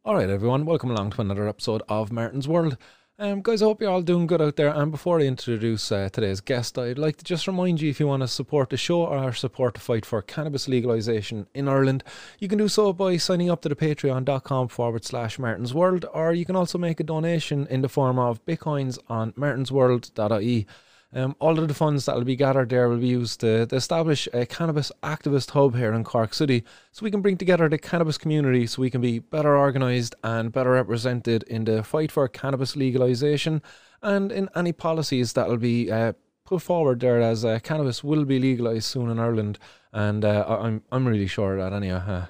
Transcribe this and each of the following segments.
All right, everyone, welcome along to another episode of Martin's World. Guys, I hope you're all doing good out there. And before I introduce today's guest, I'd like to just remind you, if you want to support the show or support the fight for cannabis legalisation in Ireland, you can do so by signing up to the patreon.com/Martin's World, or you can also make a donation in the form of bitcoins on martinsworld.ie. All of the funds that will be gathered there will be used to establish a cannabis activist hub here in Cork City, so we can bring together the cannabis community, so we can be better organised and better represented in the fight for cannabis legalisation and in any policies that will be put forward there, as cannabis will be legalised soon in Ireland, and I'm really sure of that anyhow.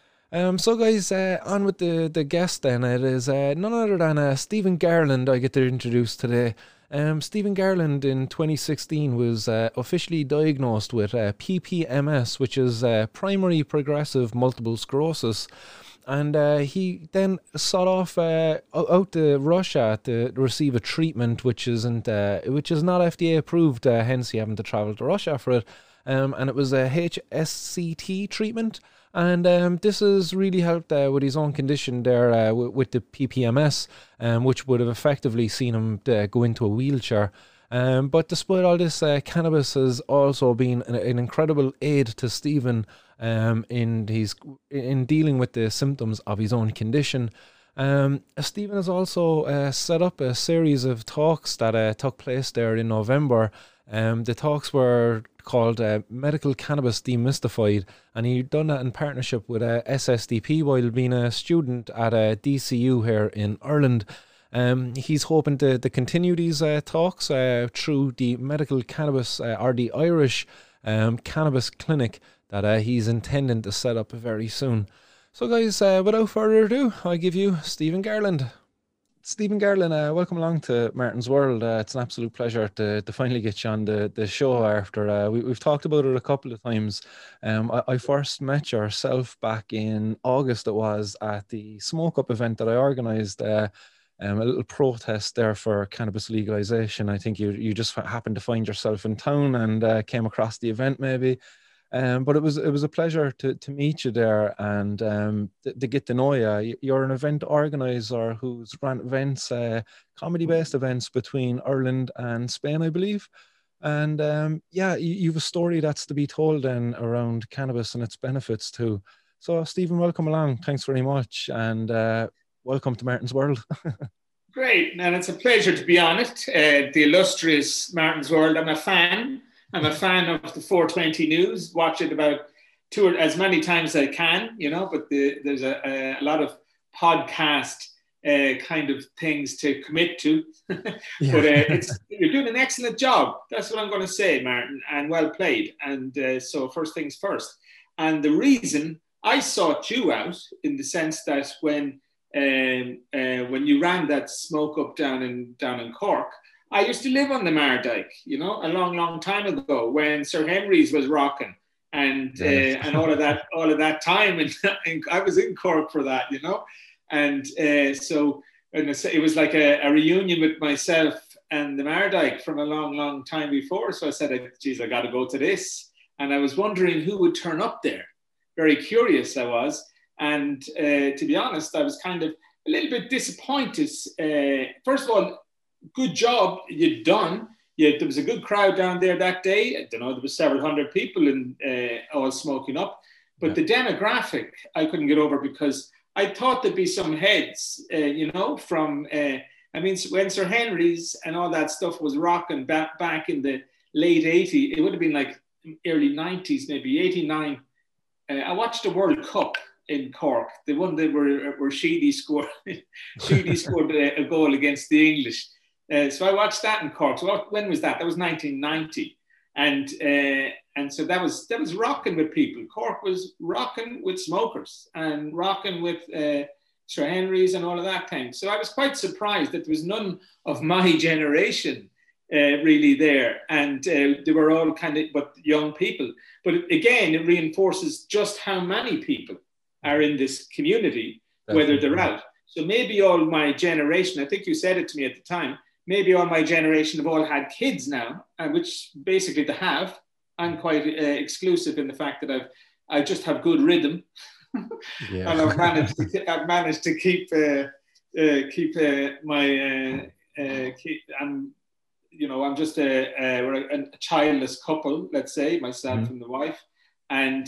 So guys, on with the guest then. It is none other than Stephen Garland I get to introduce today. Stephen Garland in 2016 was officially diagnosed with PPMS, which is primary progressive multiple sclerosis. And he then sought off out to Russia to receive a treatment which is not FDA approved, hence he having to travel to Russia for it. And it was a HSCT treatment. And this has really helped with his own condition there with the PPMS, which would have effectively seen him go into a wheelchair. But despite all this, cannabis has also been an incredible aid to Stephen in dealing with the symptoms of his own condition. Stephen has also set up a series of talks that took place there in November. The talks were called Medical Cannabis Demystified, and he'd done that in partnership with SSDP while being a student at DCU here in Ireland. He's hoping to continue these talks through the Medical Cannabis or the Irish Cannabis Clinic that he's intending to set up very soon. So guys, without further ado, I give you Stephen Garland. Stephen Garland, welcome along to Martin's World. It's an absolute pleasure to finally get you on the show after we've talked about it a couple of times. I first met yourself back in August, it was, at the Smoke Up event that I organised, a little protest there for cannabis legalisation. I think you just happened to find yourself in town and came across the event maybe. But it was a pleasure to meet you there and to get to know you. You're an event organizer who's run events, comedy-based events between Ireland and Spain, I believe. And you've a story that's to be told then around cannabis and its benefits too. So Stephen, welcome along. Thanks very much, and welcome to Martin's World. Great, and it's a pleasure to be on it. The illustrious Martin's World. I'm a fan of the 420 News. Watch it about as many times as I can, but there's a lot of podcast kind of things to commit to. Yeah. But you're doing an excellent job. That's what I'm going to say, Martin, and well played. And so first things first. And the reason I sought you out in the sense that when you ran that Smoke Up down in Cork, I used to live on the Mardyke, a long, long time ago when Sir Henry's was rocking and all of that time. And I was in Cork for that, And so it was like a reunion with myself and the Mardyke from a long, long time before. So I said, geez, I got to go to this. And I was wondering who would turn up there. Very curious I was. And to be honest, I was kind of a little bit disappointed. First of all, good job you'd done. There was a good crowd down there that day. I don't know, there was several hundred people all smoking up. But the demographic, I couldn't get over because I thought there'd be some heads, from, when Sir Henry's and all that stuff was rocking back in the late 80s, it would have been like early 90s, maybe 89. I watched the World Cup in Cork, the one that where Sheedy scored a goal against the English. So I watched that in Cork. So when was that? That was 1990, and so that was rocking with people. Cork was rocking with smokers and rocking with Sir Henry's and all of that thing. So I was quite surprised that there was none of my generation really there, and they were all but young people. But again, it reinforces just how many people are in this community, whether they're out. So maybe all my generation, I think you said it to me at the time, maybe all my generation have all had kids now, which basically they have. I'm quite exclusive in the fact that I just have good rhythm. Yeah. And I've managed to keep my keep. I'm just we're a childless couple, let's say, myself and the wife, and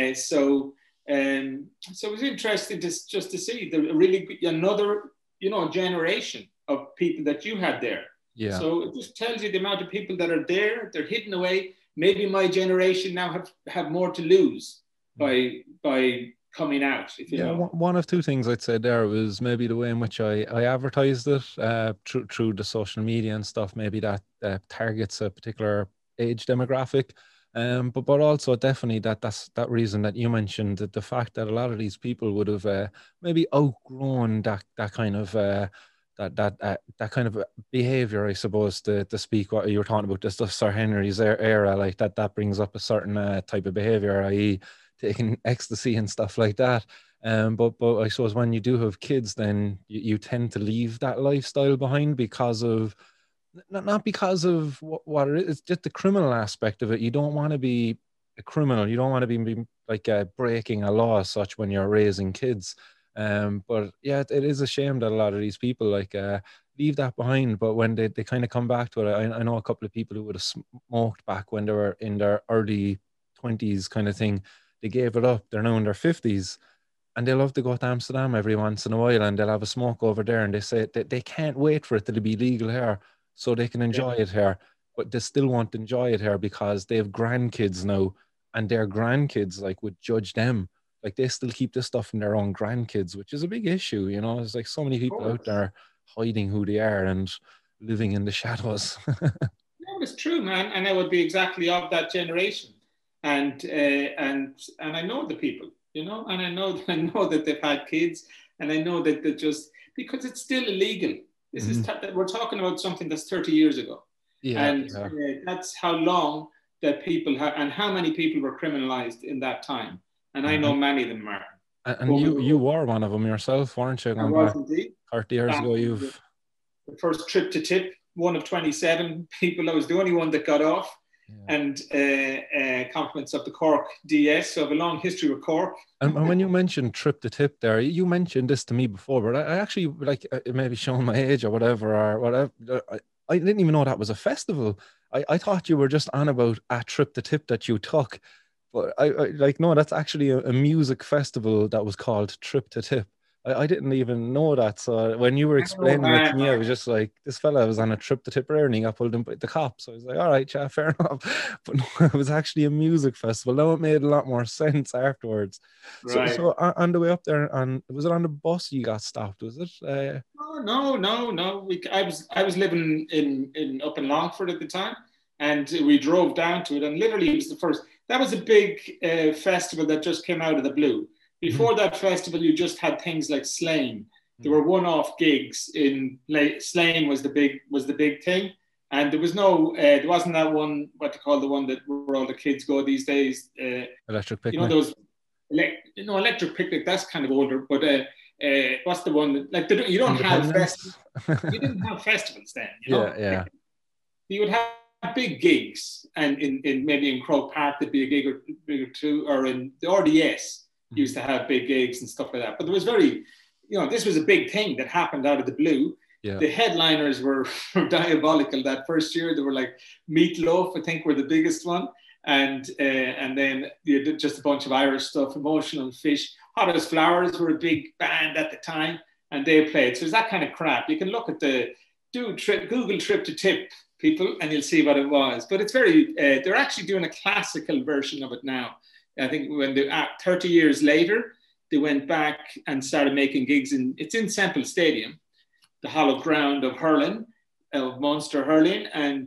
so it was interesting just to see another generation of people that you had there. Yeah. So it just tells you the amount of people that are there. They're hidden away. Maybe my generation now have more to lose by coming out. If you know. One of two things I'd say there was maybe the way in which I advertised it through the social media and stuff. Maybe that targets a particular age demographic. But also definitely that's that reason that you mentioned, that the fact that a lot of these people would have maybe outgrown that kind of that kind of behavior, I suppose, to speak what you were talking about, this Sir Henry's era, like that brings up a certain type of behavior, i.e. taking ecstasy and stuff like that. But I suppose when you do have kids, then you tend to leave that lifestyle behind because of not because of what it is. It's just the criminal aspect of it. You don't want to be a criminal. You don't want to be like breaking a law as such when you're raising kids. But yeah, it is a shame that a lot of these people leave that behind. But when they kind of come back to it, I know a couple of people who would have smoked back when they were in their early 20s kind of thing. They gave it up. They're now in their 50s. And they love to go to Amsterdam every once in a while, and they'll have a smoke over there, and they say that they can't wait for it to be legal here so they can enjoy it here, but they still won't enjoy it here because they have grandkids now, and their grandkids would judge them. Like, they still keep this stuff from their own grandkids, which is a big issue. There's like so many people out there hiding who they are and living in the shadows. No, it's true, man, and I would be exactly of that generation, and I know the people. And I know that they've had kids, and I know that they're just, because it's still illegal. This is we're talking about something that's 30 years ago, that's how long that people have, and how many people were criminalized in that time. And I know many of them, Martin. And you were one of them yourself, weren't you? I was indeed. 30 years ago, the first trip to tip, one of 27 people. I was the only one that got off. And compliments of the Cork DS. So I have a long history with Cork. And when you mentioned trip to tip there, you mentioned this to me before, but I actually, it may be showing my age or whatever. I didn't even know that was a festival. I thought you were just on about a trip to tip that you took. But no, that's actually a music festival that was called Trip to Tip. I didn't even know that. So when you were explaining it to me, I was just like, this fella was on a trip to Tipperary and he got pulled in by the cops. So I was like, all right, yeah, fair enough. But no, it was actually a music festival. Now it made a lot more sense afterwards. Right. So on the way up there, was it on the bus you got stopped? Was it? No. I was living in up in Longford at the time, and we drove down to it, and literally it was the first. That was a big festival that just came out of the blue. Before that festival, you just had things like Slane. There were one-off gigs in Slane was the big thing, and there was no there wasn't that one, what they call the one that where all the kids go these days. Electric Picnic. Those Electric Picnic. That's kind of older, but what's the one that, you don't have festivals. You didn't have festivals then. Yeah. You would have big gigs, and in maybe in Croke Park there'd be a gig or two, or in the RDS. Used to have big gigs and stuff like that. But there was this was a big thing that happened out of the blue. Yeah. The headliners were diabolical that first year. They were like Meatloaf, I think, were the biggest one. And then you did just a bunch of Irish stuff, Emotional Fish. Hot as Flowers were a big band at the time, and they played. So it's that kind of crap. You can look at Google Trip to Tip, people, and you'll see what it was. But it's very, they're actually doing a classical version of it now. I think when 30 years later, they went back and started making gigs it's in Semple Stadium, the hallowed ground of hurling, of Munster hurling. And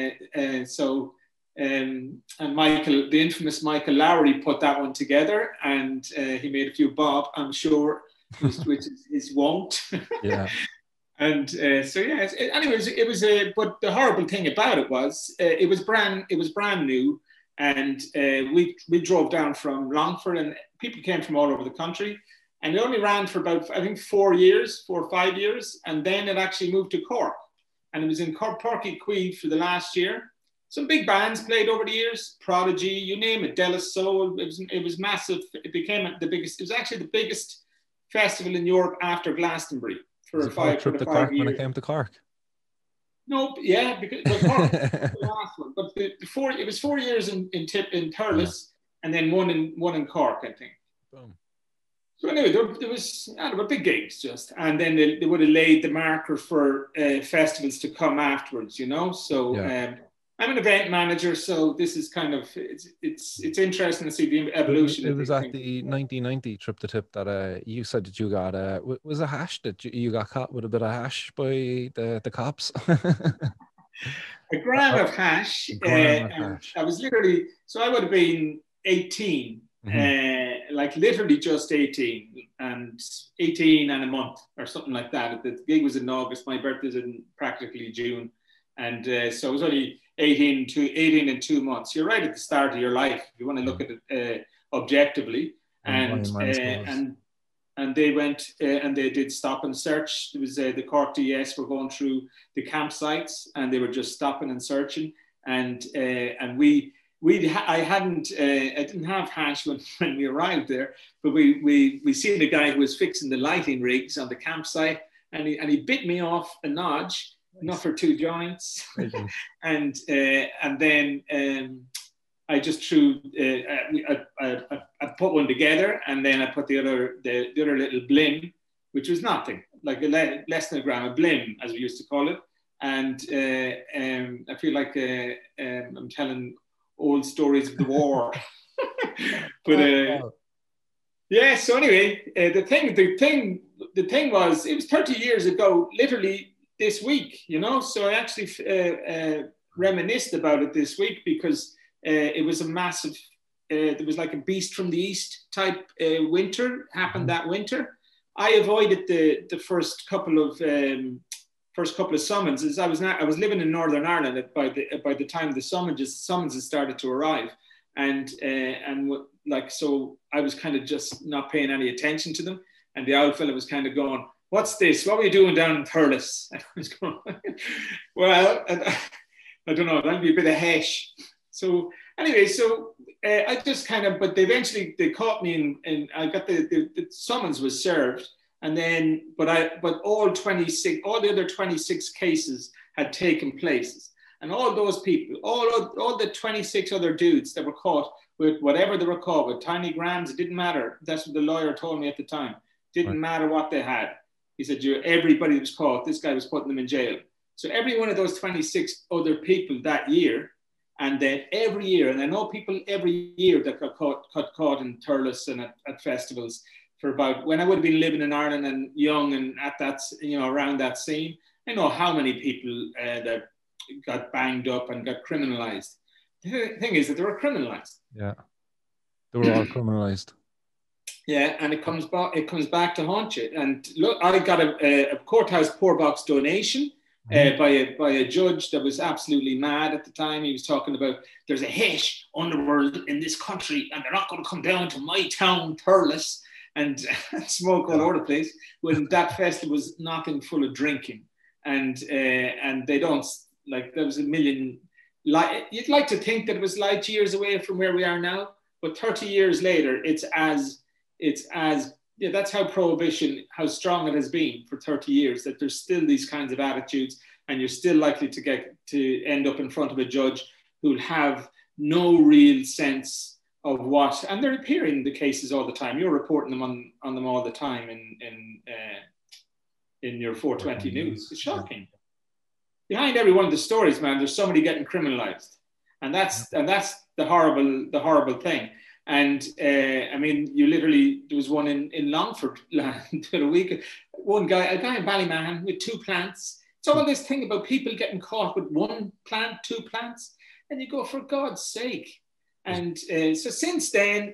Michael, the infamous Michael Lowry, put that one together, and he made a few bob, I'm sure, which is his wont. Yeah. And anyways, it was but the horrible thing about it was it was brand new. And we drove down from Longford, and people came from all over the country. And it only ran for about, I think, 4 or 5 years. And then it actually moved to Cork. And it was in Cork, Porky Quay for the last year. some big bands played over the years. Prodigy, you name it, De La Soul. It was massive. It became the biggest. It was actually the biggest festival in Europe after Glastonbury for Was it called Trip to Cork when it came to Cork? No, yeah, because Cork was the last one. But before it was 4 years in Thurles, and then one in Cork, I think. Boom. So anyway, there were big gigs just, and then they would have laid the marker for festivals to come afterwards, you know. So I'm an event manager, so this is kind of it's interesting to see the evolution. It was at the 1990 Trip to Tip that you said that you got was a hash that you got caught with a bit of hash by the cops. A gram of hash. I was literally, so I would have been 18. Like literally just 18 and a month or something like that. The gig was in August. My birthday's in practically June, and so I was only 18 and 2 months. You're right at the start of your life if you want to look at it objectively. And they went and they did stop and search. There was the Cork DS were going through the campsites, and they were just stopping and searching. And I didn't have hash when we arrived there, but we seen a guy who was fixing the lighting rigs on the campsite, and he bit me off a notch, enough for 2 joints, and then I just threw I put one together, and then I put the other little blim, which was nothing, like less than a gram, a blim as we used to call it, and I feel like I'm telling old stories of the war. But yeah, so anyway, the thing was, it was 30 years ago, literally this week, you know, so I actually reminisced about it this week, because it was a massive, there was like a Beast from the East type winter happened that winter. I avoided the first couple of summonses. I was living in Northern Ireland by the time the summonses started to arrive, and like, so I was kind of just not paying any attention to them, and the old fella was kind of going, "What's this? What are you doing down in Thurles?" And I was going, "Well, I don't know. That'll be a bit of hash." So anyway, so I just kind of, but they caught me, and I got the summons was served. And then, but all the other 26 cases had taken place, and all those people, all the 26 other dudes that were caught with whatever they were caught with, tiny grams, it didn't matter. That's what the lawyer told me at the time. Didn't matter what they had. He said, everybody was caught. This guy was putting them in jail. So every one of those 26 other people that year, and then every year, and I know people every year that got caught in Thurles and at festivals. For about, when I would have been living in Ireland and young and at that, you know, around that scene, I know how many people that got banged up and got criminalized. The thing is that they were criminalized. Yeah, they were all criminalized. Yeah, and it comes back to haunt you. And look, I got a courthouse poor box donation by a judge that was absolutely mad at the time. He was talking about, there's a hate underworld in this country, and they're not going to come down to my town, Thurles, and smoke all over the place, when that festival was nothing full of drinking, and they don't, like, there was a million, you'd like to think that it was light years away from where we are now, but 30 years later, it's as that's how prohibition, how strong it has been for 30 years, that there's still these kinds of attitudes, and you're still likely to end up in front of a judge who'll have no real sense of what, and they're appearing the cases all the time. You're reporting them on them all the time in your 420 news. It's shocking. Behind every one of the stories, man, there's somebody getting criminalized, and that's the horrible thing. And I mean, you literally, there was one in Longford a week. A guy in Ballymahan with 2 plants. It's all this thing about people getting caught with 1 plant, 2 plants, and you go, for God's sake. And so since then,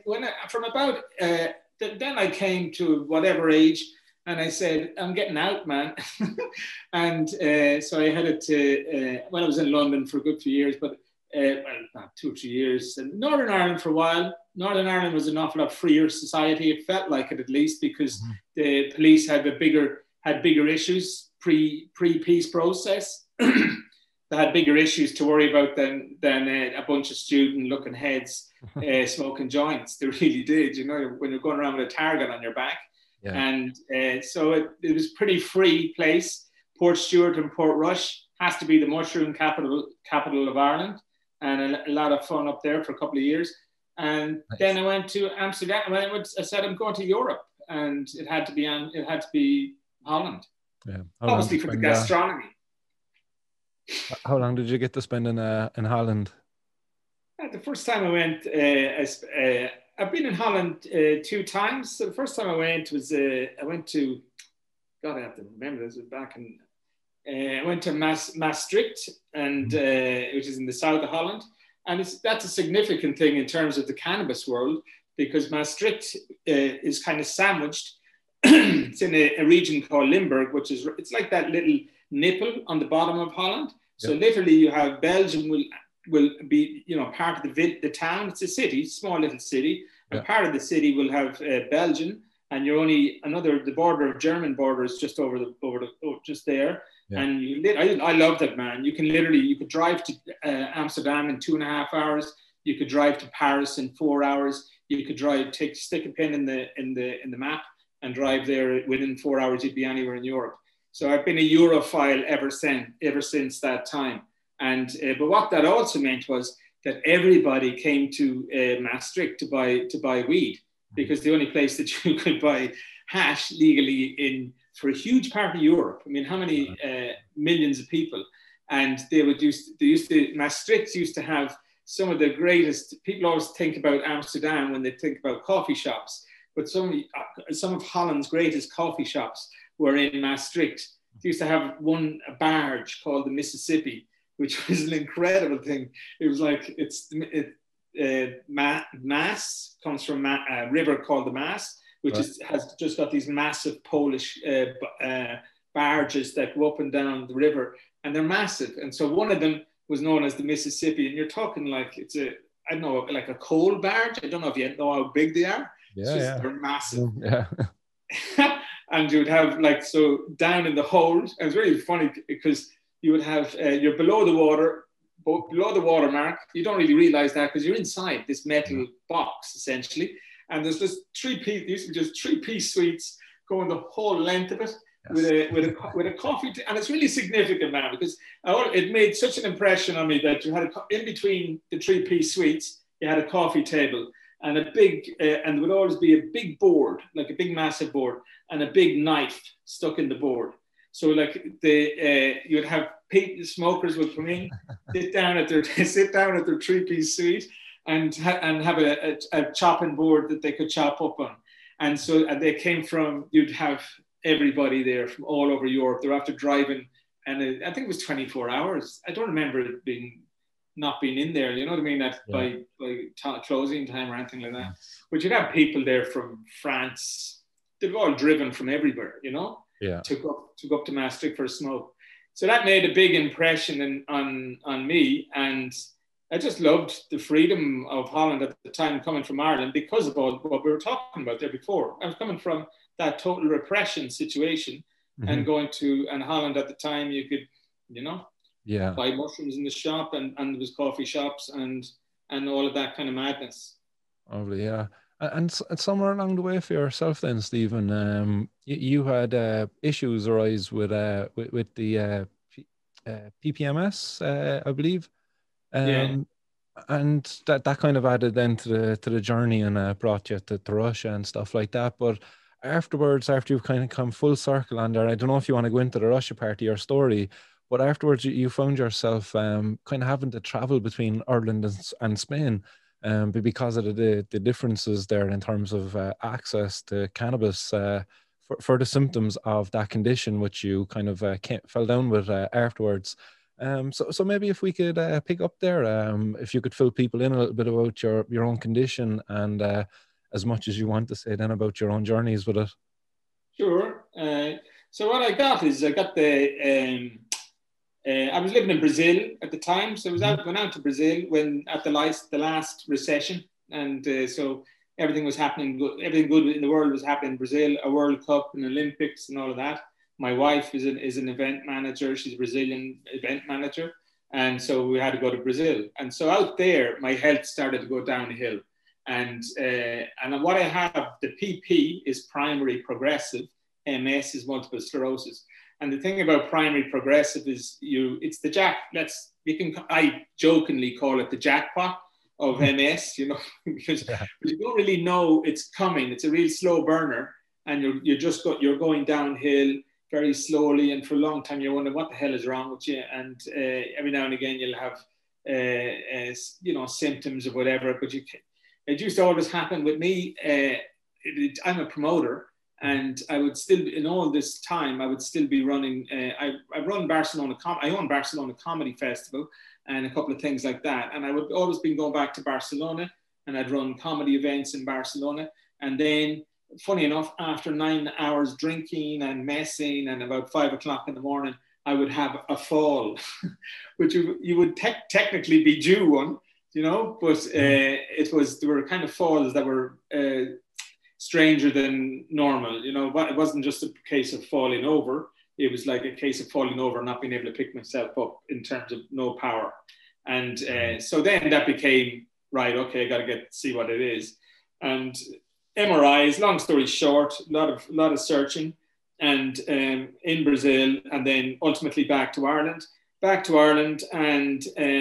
then I came to whatever age, and I said, I'm getting out, man. And so I headed to, I was in London for a good few years, but not 2 or 3 years, and Northern Ireland for a while. Northern Ireland was an awful lot freer society. It felt like it, at least, because the police had bigger issues pre-peace process. they had bigger issues to worry about than a bunch of student-looking heads smoking joints. They really did, when you're going around with a target on your back. Yeah. And so it was a pretty free place. Portstewart and Portrush has to be the mushroom capital of Ireland, and a lot of fun up there for a couple of years. And nice. Then I went to Amsterdam. I said I'm going to Europe, and it had to be Holland. Yeah. Obviously for the gastronomy. How long did you get to spend in Holland? The first time I went, I've been in Holland 2 times. So the first time I went was I went to, God, I have to remember this. Was back in. I went to Maastricht, and which is in the south of Holland, and that's a significant thing in terms of the cannabis world, because Maastricht is kind of sandwiched. It's in a region called Limburg, it's like that little nipple on the bottom of Holland. So literally, you have Belgium will be part of the town. It's a city, small little city, and part of the city will have Belgium, and you're only the border of German border is just just there. Yeah. And I loved it, man. You could drive to Amsterdam in 2.5 hours. You could drive to Paris in 4 hours. You could stick a pin in the map and drive there within 4 hours. You'd be anywhere in Europe. So I've been a Europhile ever since that time. And but what that also meant was that everybody came to Maastricht to buy weed, because the only place that you could buy hash legally for a huge part of Europe. I mean, how many millions of people? And Maastricht used to have some of the greatest. People always think about Amsterdam when they think about coffee shops, but some of Holland's greatest coffee shops were in Maastricht. They used to have a barge called the Mississippi, which was an incredible thing. It was like Maas comes from a river called the Maas, which has just got these massive Polish barges that go up and down the river, and they're massive. And so one of them was known as the Mississippi, and you're talking like like a coal barge. I don't know if you know how big they are. They're massive. Yeah. And you would have down in the hold. It was really funny because you would have you're below the water mark. You don't really realize that because you're inside this metal box essentially. And there's just three-piece suites going the whole length of it with a coffee. And it's really significant, man, because it made such an impression on me that you had in between the 3-piece suites, you had a coffee table and and there would always be a big board, like a big massive board, and a big knife stuck in the board. So you'd have smokers would come in, sit down at their 3-piece suite, and have a chopping board that they could chop up on. And so they came you'd have everybody there from all over Europe. They're after driving, and I think it was 24 hours. I don't remember it not being in there, you know what I mean, by closing time or anything like that. But you'd have people there from France. They've all driven from everywhere, to go up to Maastricht for a smoke. So that made a big impression on me, and I just loved the freedom of Holland at the time, coming from Ireland, because of all what we were talking about there before. I was coming from that total repression situation, and going to Holland at the time, you could, buy mushrooms in the shop, and there was coffee shops and all of that kind of madness. Lovely, yeah. And somewhere along the way for yourself then, Stephen, you had issues arise with the PPMS, I believe. And that kind of added then to the journey and brought you to Russia and stuff like that. But afterwards, after you've kind of come full circle on there, I don't know if you want to go into the Russia part of your story, but afterwards you found yourself kind of having to travel between Ireland and Spain, because of the differences there in terms of access to cannabis for the symptoms of that condition, which you kind of fell down with afterwards. So maybe if we could pick up there, if you could fill people in a little bit about your own condition, and as much as you want to say then about your own journeys with it. Sure. So what I got I was living in Brazil at the time, so I went out to Brazil when at the last recession, and so everything was happening. Everything good in the world was happening in Brazil, a World Cup, and Olympics, and all of that. My wife is an event manager. She's a Brazilian event manager. And so we had to go to Brazil. And so out there, my health started to go downhill. And what I have, the PP is primary progressive, MS is multiple sclerosis. And the thing about primary progressive is it's the I jokingly call it the jackpot of MS, you know, because you don't really know it's coming. It's a real slow burner, and you're going downhill very slowly, and for a long time you're wondering what the hell is wrong with you. And every now and again you'll have symptoms of whatever. But it used to always happen with me. I'm a promoter. And I would still, in all this time, I would still be running. I run Barcelona. I own Barcelona Comedy Festival and a couple of things like that. And I would always be going back to Barcelona, and I'd run comedy events in Barcelona. And then, funny enough, after 9 hours drinking and messing, and about 5 o'clock in the morning, I would have a fall, which you would technically be due one, you know. But there were kind of falls that were stranger than normal, you know. But it wasn't just a case of falling over. It was like a case of falling over and not being able to pick myself up in terms of no power. And so then that became, right, okay, I got to see what it is. And MRIs, long story short, a lot of searching, and in Brazil, and then ultimately back to Ireland, and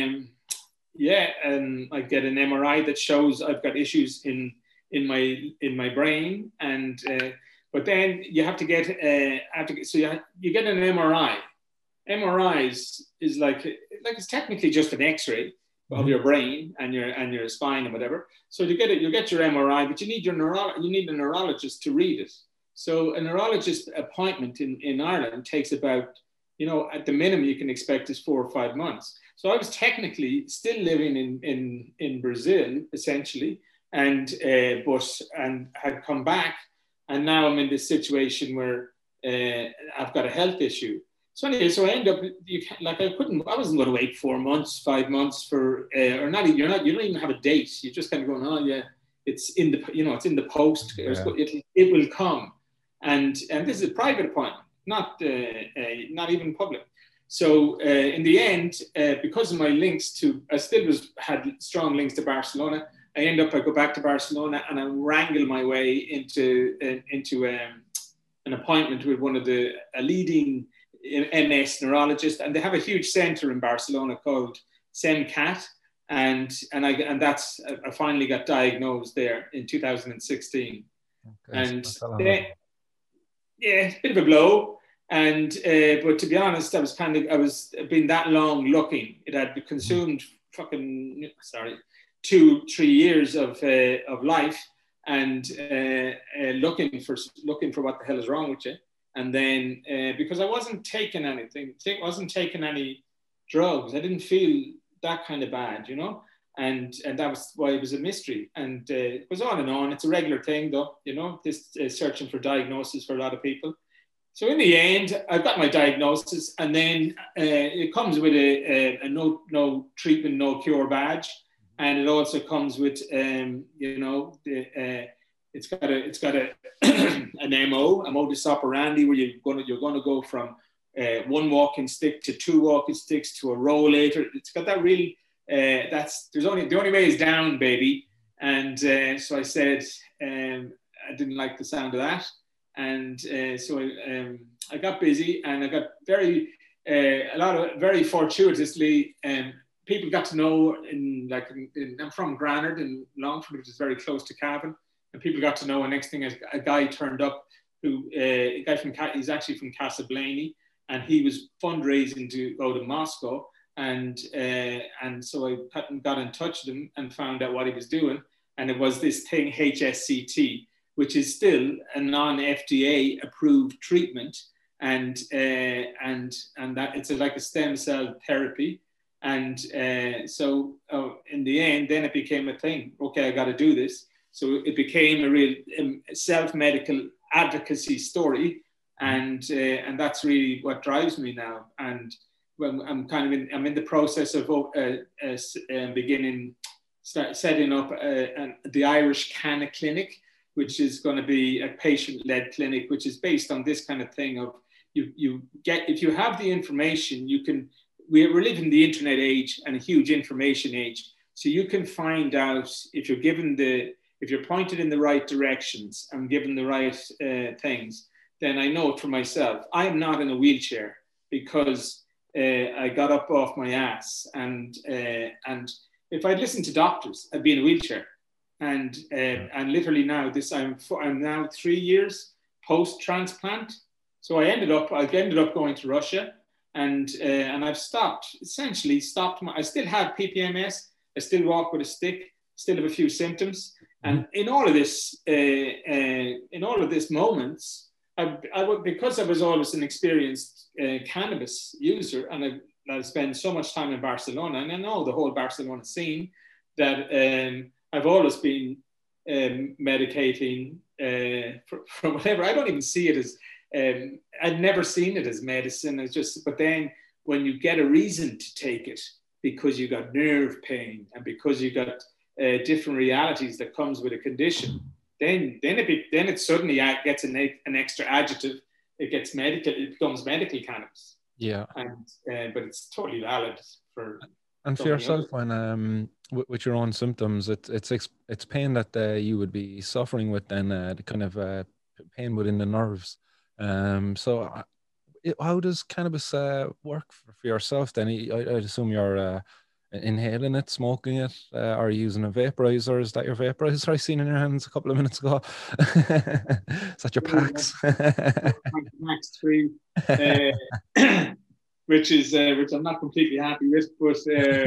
I get an MRI that shows I've got issues in my brain, and but then you have to get you get an MRI. MRIs is like it's technically just an X-ray of your brain and your spine and whatever. So you'll get your MRI, but you need a neurologist to read it. So a neurologist appointment in Ireland takes about, you know, at the minimum you can expect is 4 or 5 months. So I was technically still living in Brazil essentially, and had come back, and now I'm in this situation where I've got a health issue. So anyway, I end up I wasn't going to wait 4 months, 5 months for or not. You don't even have a date. You're just kind of going, oh yeah, it's in the post. Yeah. It will come, and this is a private appointment, not even public. So in the end, because of my links I still had strong links to Barcelona. I go back to Barcelona, and I wrangle my way into an appointment with one of a leading MS neurologist, and they have a huge center in Barcelona called SEMCAT, and I finally got diagnosed there in 2016, okay, and it's a bit of a blow, and but to be honest, I was been that long looking. It had consumed 2-3 years of life, and looking for what the hell is wrong with you. And then because I wasn't taking any drugs, I didn't feel that kind of bad, you know, and that was why it was a mystery. And it was on and on. It's a regular thing, though, you know, this searching for diagnosis for a lot of people. So in the end, I got my diagnosis, and then it comes with a no treatment, no cure badge, and it also comes with it's got an MO, a modus operandi, where you're going to go from one walking stick to 2 walking sticks to a rollator. It's got that really. The only way is down, baby. And so I said I didn't like the sound of that, and so I got busy, and I got very fortuitously. People got to know I'm from Granard in Longford, which is very close to Cavan. And people got to know, and next thing a guy turned up he's actually from Casablanca, and he was fundraising to go to Moscow, and so I got in touch with him and found out what he was doing, and it was this thing HSCT, which is still a non-FDA approved treatment, and that it's like a stem cell therapy, and so in the end, then it became a thing. Okay, I got to do this. So it became a real self-medical advocacy story, and that's really what drives me now. And I'm in the process of setting up the Irish Canna Clinic, which is going to be a patient-led clinic, which is based on this kind of thing of if you have the information, you can we're living the internet age and a huge information age. So you can find out if you're if you're pointed in the right directions and given the right things. Then I know it for myself. I am not in a wheelchair because I got up off my ass, and if I'd listened to doctors, I'd be in a wheelchair. And literally now, I'm now 3 years post transplant. So I ended up going to Russia, and I've essentially stopped. I still have PPMS. I still walk with a stick. Still have a few symptoms. And in all of this moments, because I was always an experienced cannabis user, and I've spent so much time in Barcelona, and I know the whole Barcelona scene, that I've always been medicating for whatever. I don't even see it as, I've never seen it as medicine. It's just, but then when you get a reason to take it because you got nerve pain and because you got different realities that comes with a condition, then it suddenly gets an extra adjective. It gets medical. It becomes medical cannabis. Yeah. And but it's totally valid for. And for yourself, when with your own symptoms, it's pain that you would be suffering with, then the kind of pain within the nerves. So how does cannabis work for yourself? Then I'd assume you're inhaling it, smoking it, or using a vaporizer. Is that your vaporizer I seen in your hands a couple of minutes ago? Is that your packs? Max 3, which I'm not completely happy with, but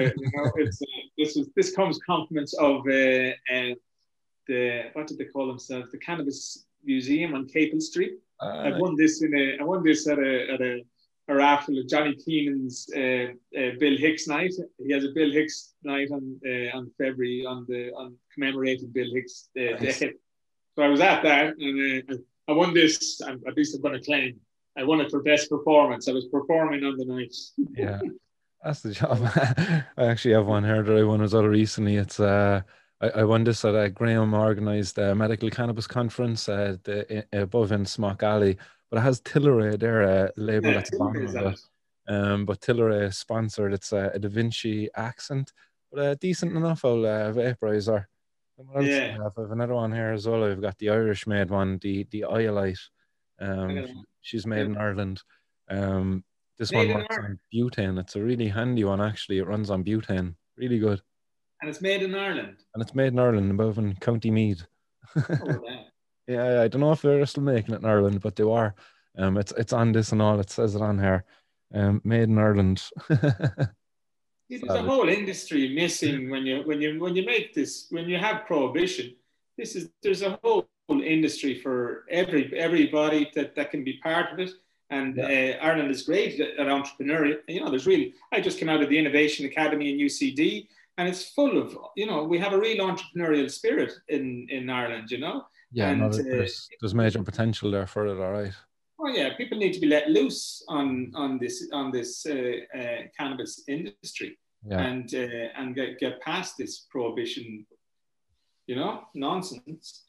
this comes compliments of the what did they call themselves? The Cannabis Museum on Capel Street. I won this at a raffle of Johnny Keenan's Bill Hicks night. He has a Bill Hicks night on February on commemorating Bill Hicks Nice. day. So I was at that, and I won this. At least I'm going to claim I won it for best performance. I was performing on the night. Yeah, that's the job. I actually have one here that I won as well recently. It's I won this at a Graham organised medical cannabis conference above in Smock Alley, but it has Tilray there labelled at the bottom of it. But Tilray is sponsored. It's a Da Vinci accent, but a decent enough old vaporizer. And what else do I have? I have another one here as well. I've got the Irish made one, the Iolite. She's made in Ireland. This one works on butane. It's a really handy one, actually. It runs on butane. Really good. And it's made in Ireland. And it's made in Ireland, above in County Meath. Oh, yeah, I don't know if they're still making it in Ireland, but they are. It's on this and all. It says it on here. Made in Ireland. There's a whole industry missing when you make this, when you have prohibition. There's a whole industry for everybody that can be part of it. And Ireland is great at entrepreneurial. I just came out of the Innovation Academy in UCD, and it's full of, we have a real entrepreneurial spirit in Ireland, Yeah, and, there's major potential there for it, all right. Oh yeah, people need to be let loose on this cannabis industry, and get past this prohibition, nonsense.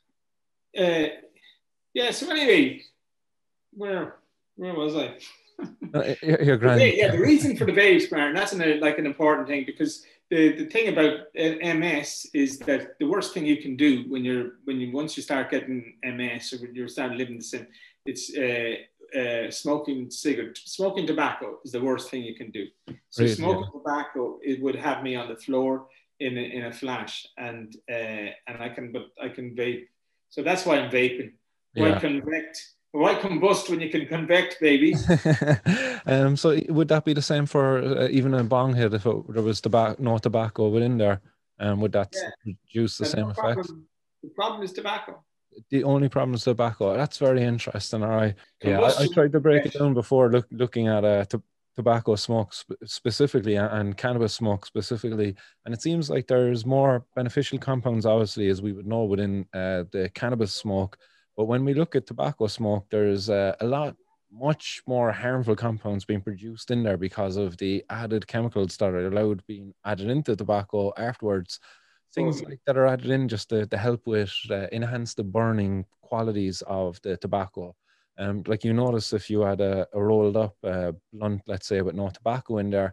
So anyway, where was I? You're grand. The reason for the vapes, Martin, that's an important thing, because the thing about MS is that the worst thing you can do once you start getting MS, or when you start living the sin, it's smoking tobacco is the worst thing you can do. So smoking tobacco, it would have me on the floor in a flash, and I can vape. So that's why I'm vaping. Why combust when you can convect, baby? So would that be the same for even a bong hit if there was no tobacco within there? Would that produce the same effect? The problem is tobacco. The only problem is tobacco. That's very interesting. All right. Yeah, I tried to break it down before looking at tobacco smoke specifically and cannabis smoke specifically. And it seems like there's more beneficial compounds, obviously, as we would know, within the cannabis smoke. But when we look at tobacco smoke, there's much more harmful compounds being produced in there because of the added chemicals that are allowed being added into tobacco afterwards. Things like that are added in just to help with enhance the burning qualities of the tobacco. Like you notice if you had a rolled up blunt, let's say, with no tobacco in there,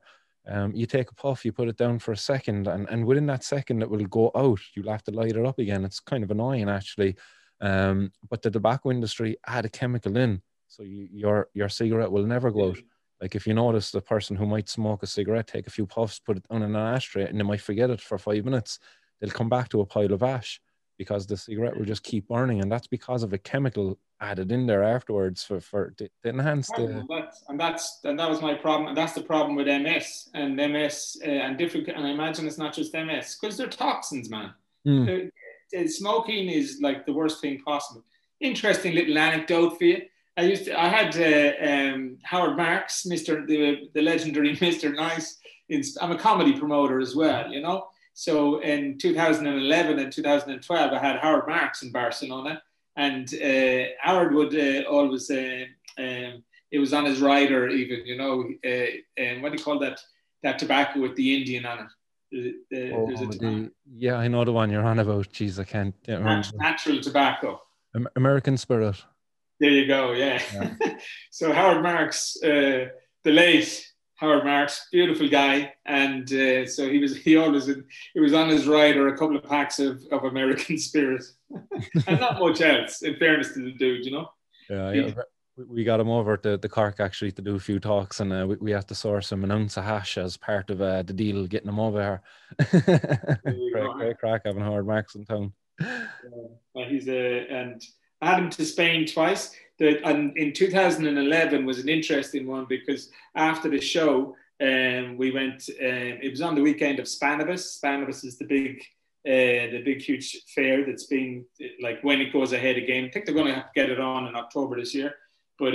You take a puff, you put it down for a second, and within that second, it will go out. You'll have to light it up again. It's kind of annoying, actually. But the tobacco industry add a chemical in, so your cigarette will never go out. Like if you notice the person who might smoke a cigarette, take a few puffs, put it down in an ashtray, and they might forget it for 5 minutes, they'll come back to a pile of ash because the cigarette will just keep burning, and that's because of a chemical added in there afterwards to enhance the. And that was my problem, and that's the problem with MS and MS and different. And I imagine it's not just MS because they're toxins, man. Smoking is like the worst thing possible. Interesting little anecdote for you. I had Howard Marks, the legendary Mr. Nice. I'm a comedy promoter as well, you know. So in 2011 and 2012, I had Howard Marks in Barcelona, and Howard would always, it was on his rider even, you know, and what do you call that tobacco with the Indian on it? Yeah, I know the one you're on about. Jeez, I can't remember. Natural tobacco. American Spirit. There you go, yeah. So Howard Marks, the late Howard Marks, beautiful guy, and so he was on his rider a couple of packs of American Spirit, and not much else. In fairness to the dude, you know. Yeah. We got him over to the Cork actually to do a few talks, and we had to source him an ounce of hash as part of the deal getting him over here. Great crack having Howard Marks in town. And I had him to Spain twice. And in 2011 was an interesting one because after the show, we went. It was on the weekend of Spannabis. Spannabis is the big huge fair that's been like when it goes ahead again. I think they're going to have to get it on in October this year, but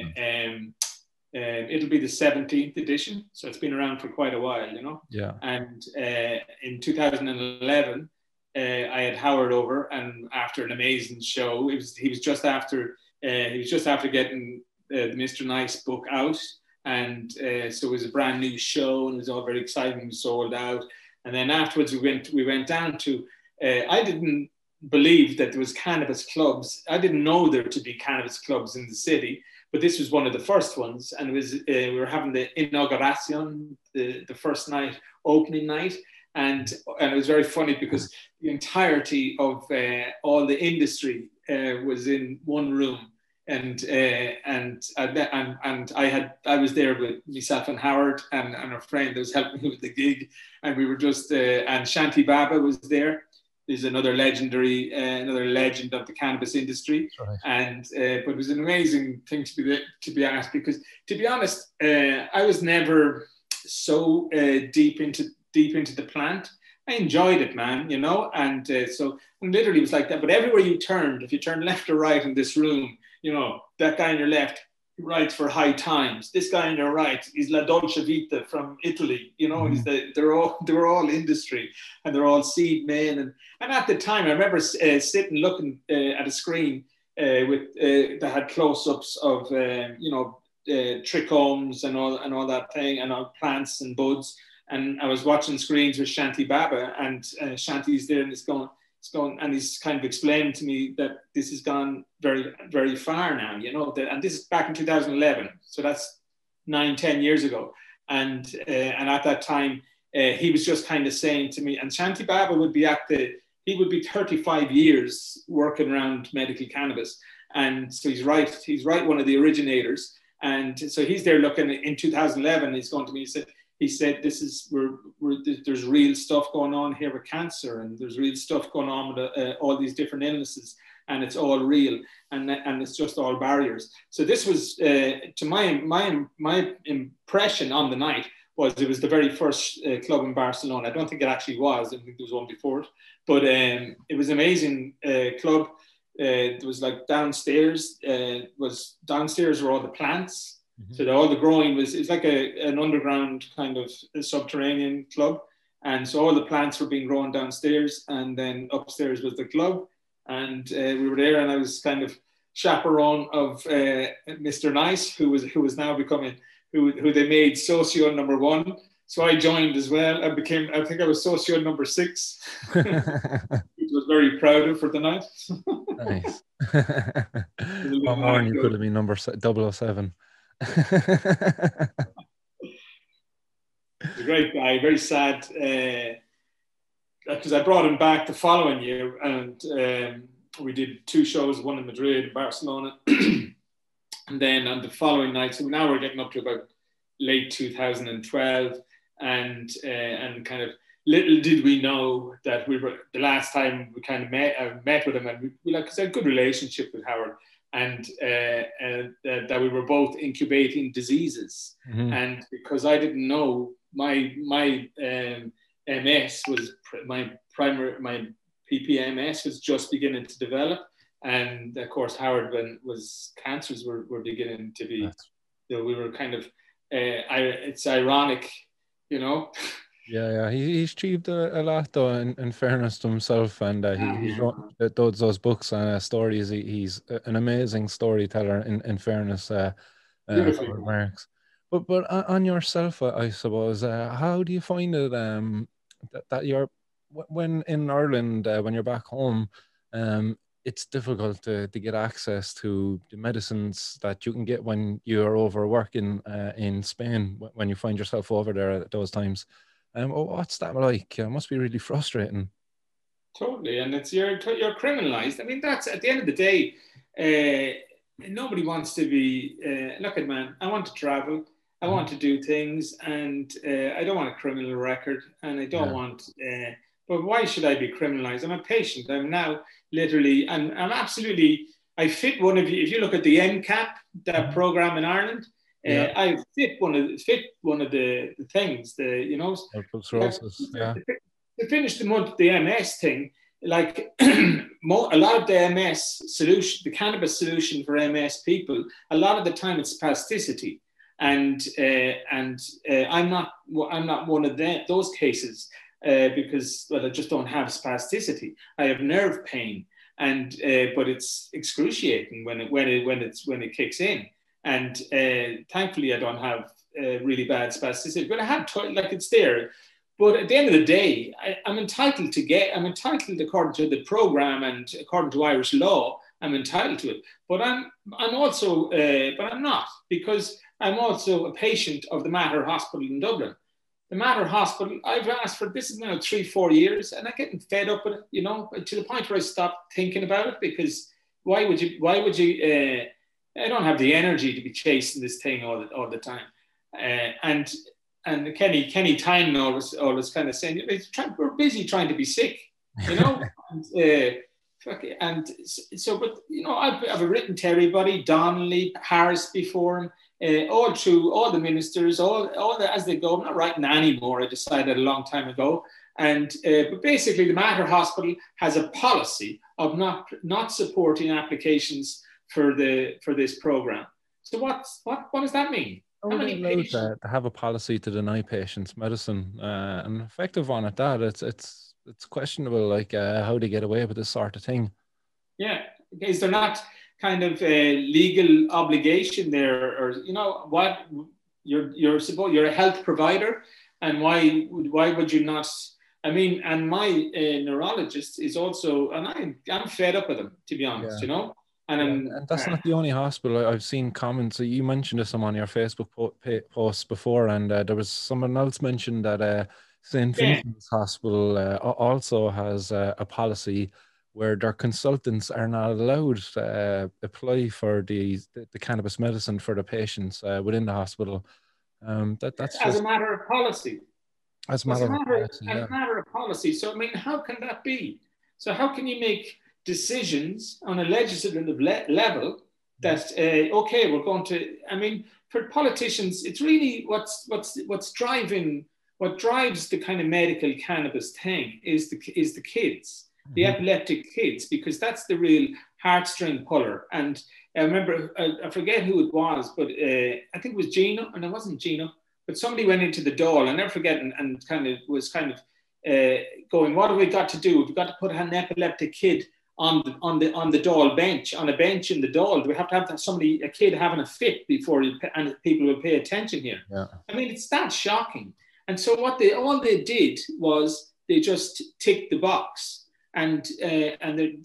it'll be the 17th edition, so it's been around for quite a while, you know. Yeah. And in 2011. I had Howard over, and after an amazing show, he was just after getting the Mr. Nice book out, and so it was a brand new show, and it was all very exciting. We sold out, and then afterwards we went down to. I didn't believe that there was cannabis clubs. I didn't know there to be cannabis clubs in the city, but this was one of the first ones, and it was we were having the inauguration, the first night, opening night. And it was very funny because the entirety of all the industry was in one room, and I was there with myself and Howard and a friend that was helping me with the gig, and we were just and Shanti Baba was there. There's another legend of the cannabis industry, right. And but it was an amazing thing to be asked because, to be honest, I was never so deep into the plant. I enjoyed it, man, you know, and so literally it was like that. But everywhere you turned, if you turned left or right in this room, you know, that guy on your left writes for High Times. This guy on your right is La Dolce Vita from Italy, you know. They were all industry, and they're all seed men. And at the time, I remember sitting looking at a screen that had close-ups of trichomes and all that thing, and all plants and buds. And I was watching screens with Shanti Baba, and Shanti's there, and he's going, and he's kind of explaining to me that this has gone very, very far now, you know. And this is back in 2011, so that's 9-10 years ago. And at that time, he was just kind of saying to me, and Shanti Baba would be 35 years working around medical cannabis, and so he's right, one of the originators. And so he's there looking in 2011. He's going to me, he said, there's real stuff going on here with cancer, and there's real stuff going on with all these different illnesses, and it's all real, and it's just all barriers. So this was, to my impression on the night, was it was the very first club in Barcelona. I don't think it actually was. I think there was one before it, but it was an amazing club. It was like downstairs. Downstairs were all the plants. Mm-hmm. So all the growing it's like an underground kind of subterranean club, and so all the plants were being grown downstairs, and then upstairs was the club, and we were there, and I was kind of chaperone of Mr. Nice, who was now becoming who they made socio number 1. So I joined as well. I think I was socio number 6. Which was very proud of for the night. Nice. One more and you could have been number 007. He's a great guy, very sad. Because I brought him back the following year, and we did 2 shows, one in Madrid, Barcelona, and then on the following night. So now we're getting up to about late 2012, and kind of little did we know that we were the last time we kind of met with him, and we like, because I had a good relationship with Howard, and that we were both incubating diseases, and because I didn't know my MS was my PPMS was just beginning to develop, and of course Howard, when cancers were beginning to be, we were kind of it's ironic, you know. Yeah. He's achieved a lot though, in fairness to himself, and he's wrote those books and stories. He's an amazing storyteller. In fairness, Howard Marks. But on yourself, I suppose, how do you find it that you're, when in Ireland, when you're back home, it's difficult to get access to the medicines that you can get when you're over working in Spain, when you find yourself over there at those times. What's that like? It must be really frustrating. Totally, and it's you're criminalized. I mean, that's at the end of the day. Nobody wants to be. Look at man. I want to travel. I want to do things, and I don't want a criminal record, and I don't want. But why should I be criminalized? I'm a patient. I'm now literally, and I'm absolutely. I fit one of you. If you look at the MCAP, that program in Ireland, I fit one of the things. Multiple sclerosis. To finish the MS thing, like a lot of the MS solution, the cannabis solution for MS people, a lot of the time it's spasticity, and I'm not one of those cases because I just don't have spasticity. I have nerve pain, and but it's excruciating when it kicks in, and thankfully I don't have really bad spasticity, but I have it's there. But at the end of the day, I'm entitled according to the program and according to Irish law, I'm entitled to it. But I'm not, because I'm also a patient of the Mater Hospital in Dublin. The Mater Hospital, I've asked for, this is now 3-4 years, and I'm getting fed up with it, to the point where I stopped thinking about it, because why would you, I don't have the energy to be chasing this thing all the time. And Kenny Tynan always kind of saying, we're busy trying to be sick, and so, but I've written to everybody, Donnelly, Harris before him, all through all the ministers, as they go. I'm not writing anymore. I decided a long time ago, and but basically, the Mater Hospital has a policy of not supporting applications for this program. So what does that mean? How many allowed to have a policy to deny patients medicine, and effective on it? That it's questionable, like how they get away with this sort of thing. Yeah, is there not kind of a legal obligation there, or what you're a health provider, and why would you not? I mean, and my neurologist is also, and I'm fed up with him, to be honest, And that's not the only hospital. I've seen comments. You mentioned this on your Facebook post before, and there was someone else mentioned that St. Vincent's Hospital also has a policy where their consultants are not allowed to apply for the cannabis medicine for the patients within the hospital. That's as a matter of policy. As a matter of policy. So I mean, how can that be? So how can you make decisions on a legislative level that we're going to? I mean, for politicians, it's really what drives the kind of medical cannabis thing is the kids, the epileptic kids, because that's the real heartstring puller. And I remember, I forget who it was, but I think it was Gino, and it wasn't Gino, but somebody went into the Dáil, I'll never forget, and was going, what have we got to do? We've got to put an epileptic kid on the Dáil bench, on a bench in the Dáil. Do we have to have a kid having a fit before and people will pay attention here? Yeah. I mean, it's that shocking. And so all they did was they just ticked the box, and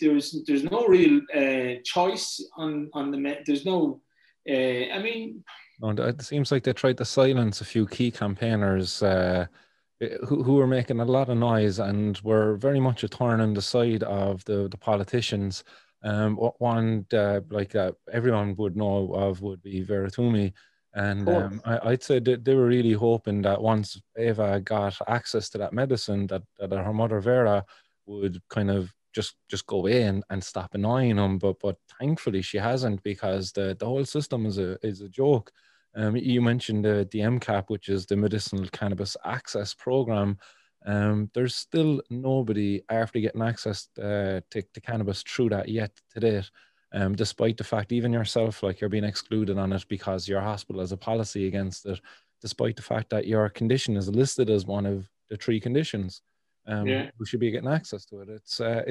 there's no real choice on the there's no. I mean, And it seems like they tried to silence a few key campaigners who were making a lot of noise and were very much a thorn in the side of the politicians. One everyone would know of would be Vera Twomey. Of And course. I'd say that they were really hoping that once Eva got access to that medicine, that her mother Vera would kind of just go away and stop annoying him. But thankfully she hasn't, because the whole system is a joke. You mentioned the MCAP, which is the Medicinal Cannabis Access Program. There's still nobody after getting access to cannabis through that yet to date. Despite the fact, even yourself, like, you're being excluded on it because your hospital has a policy against it, despite the fact that your condition is listed as one of the three conditions. Yeah. Who should be getting access to it?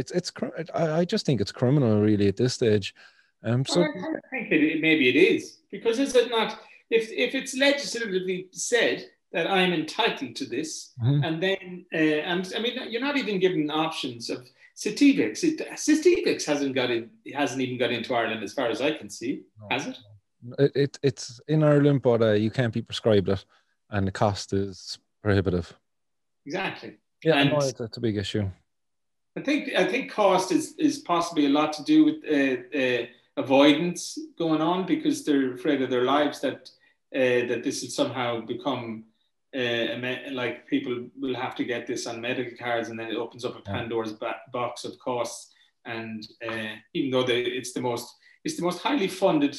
I just think it's criminal, really, at this stage. Well, So I think maybe it is, because is it not? If it's legislatively said that I'm entitled to this, Mhm. and then and I mean you're not even given options of Sativix. Sativix hasn't even got into Ireland as far as I can see, No, has it? it's in Ireland, but you can't be prescribed it, and the cost is prohibitive. Exactly. Yeah, no, And it's a big issue. I think cost is possibly a lot to do with avoidance going on, because they're afraid of their lives, that this will somehow become like people will have to get this on medical cards, and then it opens up a Yeah. Pandora's box of costs. And even though it's the most highly funded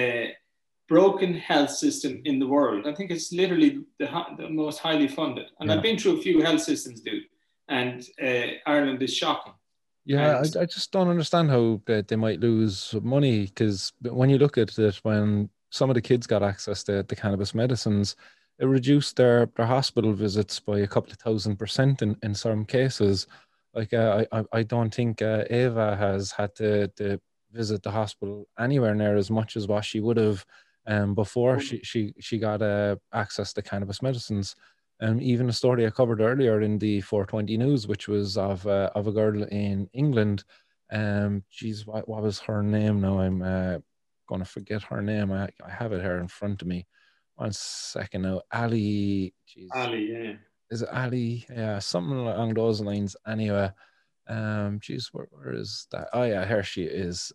broken health system in the world. I think it's literally the most highly funded. And I've Yeah. been through a few health systems, dude, and Ireland is shocking. Yeah, And I just don't understand how they might lose money, because when you look at it, when some of the kids got access to the cannabis medicines, it reduced their hospital visits by a couple of 1,000% in some cases. Like, I don't think Ava has had to visit the hospital anywhere near as much as what she would have before she got access to cannabis medicines. Even a story I covered earlier in the 420 News, which was of a girl in England. Geez, what was her name now? I'm going to forget her name. I have it here in front of me. 1 second now. Ali, geez, Ali, yeah. is it Ali? Yeah, something along those lines. Anyway, geez, where is that? Oh yeah, here she is.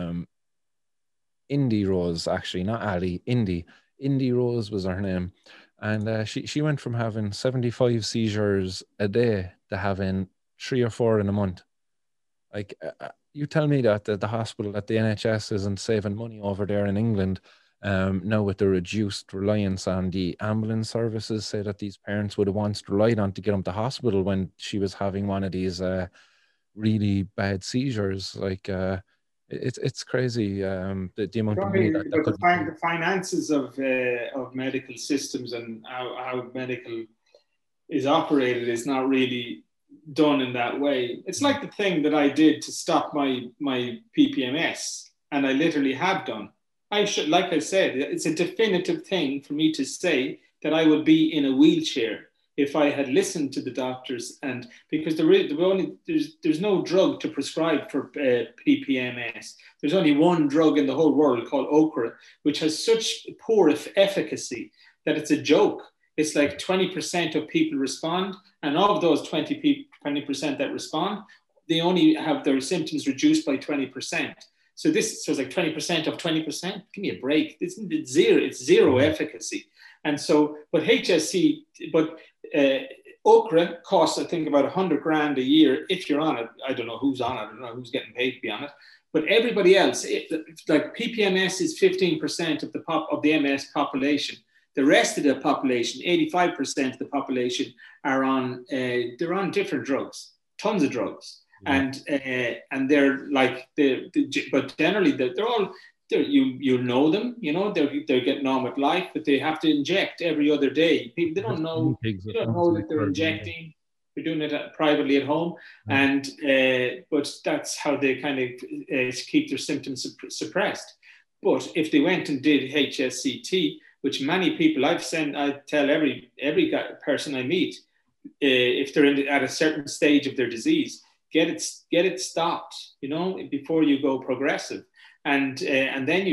Indy Rose, actually, not Ali, Indy. Indy Rose was her name. And she went from having 75 seizures a day to having 3 or 4 in a month. Like, you tell me that the hospital, that the NHS isn't saving money over there in England, now with the reduced reliance on the ambulance services, say that these parents would have once relied on to get them to hospital when she was having one of these really bad seizures. Like, it's crazy, the amount of money that But could be saved. the finances of medical systems and how medical is operated is not really done in that way. It's like the thing that I did to stop my PPMS, and I literally have done. I should, like I said, it's a definitive thing for me to say that I would be in a wheelchair if I had listened to the doctors, and because there's no drug to prescribe for PPMS. There's only one drug in the whole world called Ocra, which has such poor efficacy that it's a joke. It's like 20% of people respond, and of those 20% that respond, they only have their symptoms reduced by 20%. So it's like 20% of 20%. Give me a break. It's zero. It's zero efficacy. And so, but Okra costs, I think, about 100 grand a year if you're on it. I don't know who's on it. I don't know who's getting paid to be on it. But everybody else, like PPMS is 15% of the MS population. The rest of the population, 85% of the population, are on they're on different drugs, tons of drugs, Yeah. and they're like but generally they're all you know them, they're getting on with life, but they have to inject every other day. People they Just don't guinea know pigs they at don't once know a week that they're for everybody. injecting. They're doing it privately at home, Yeah. and but that's how they kind of keep their symptoms suppressed. But if they went and did HSCT, which many people I tell every person I meet, if they're at a certain stage of their disease, get it stopped, before you go progressive, and then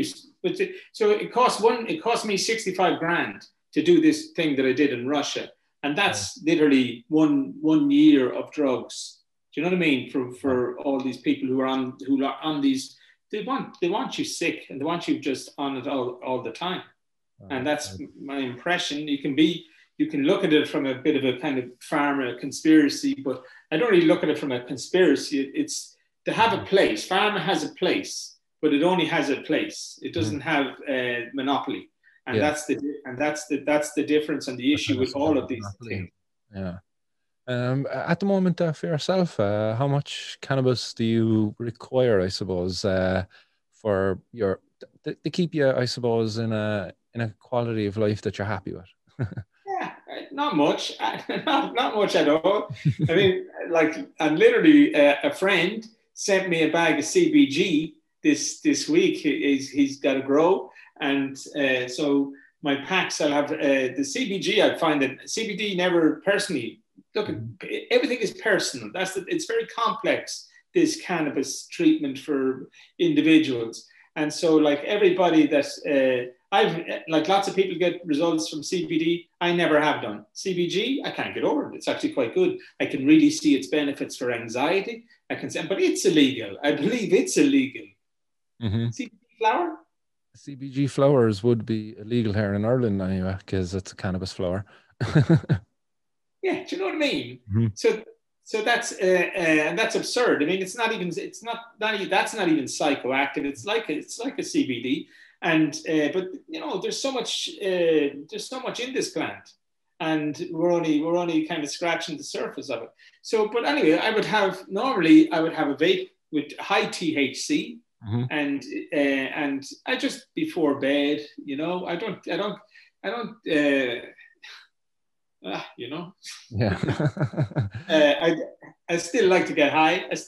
so it cost me 65 grand to do this thing that I did in Russia. And that's literally one year of drugs. Do you know what I mean? For all these people who are on these, they want you sick, and they want you just on it all the time. And that's my impression. You can look at it from a bit of a kind of pharma conspiracy, but I don't really look at it from a conspiracy. It's to have a place. Pharma has a place, but it only has a place. It doesn't have a monopoly. And that's the difference and the issue with all of these things. Yeah. At the moment, for yourself, how much cannabis do you require, I suppose, for your to keep you, I suppose, in a quality of life that you're happy with? Yeah, not much, not much at all. I mean, and literally, a friend sent me a bag of CBG this week. He's got a grow. And so my packs, I'll have the CBG. I find that CBD never personally, look, everything is personal. It's very complex, this cannabis treatment for individuals. And so like everybody that like lots of people get results from CBD. I never have done. CBG, I can't get over it. It's actually quite good. I can really see its benefits for anxiety. I can say, but it's illegal. I believe it's illegal. CBD flower? CBG flowers would be illegal here in Ireland anyway, because it's a cannabis flower. Yeah, do you know what I mean? So that's and that's absurd. I mean, that's not even psychoactive. It's like a CBD, and but you know, there's so much in this plant, and we're only kind of scratching the surface of it. So, but anyway, I would have a vape with high THC. And I just before bed, you know, I don't you know, yeah. I still like to get high. I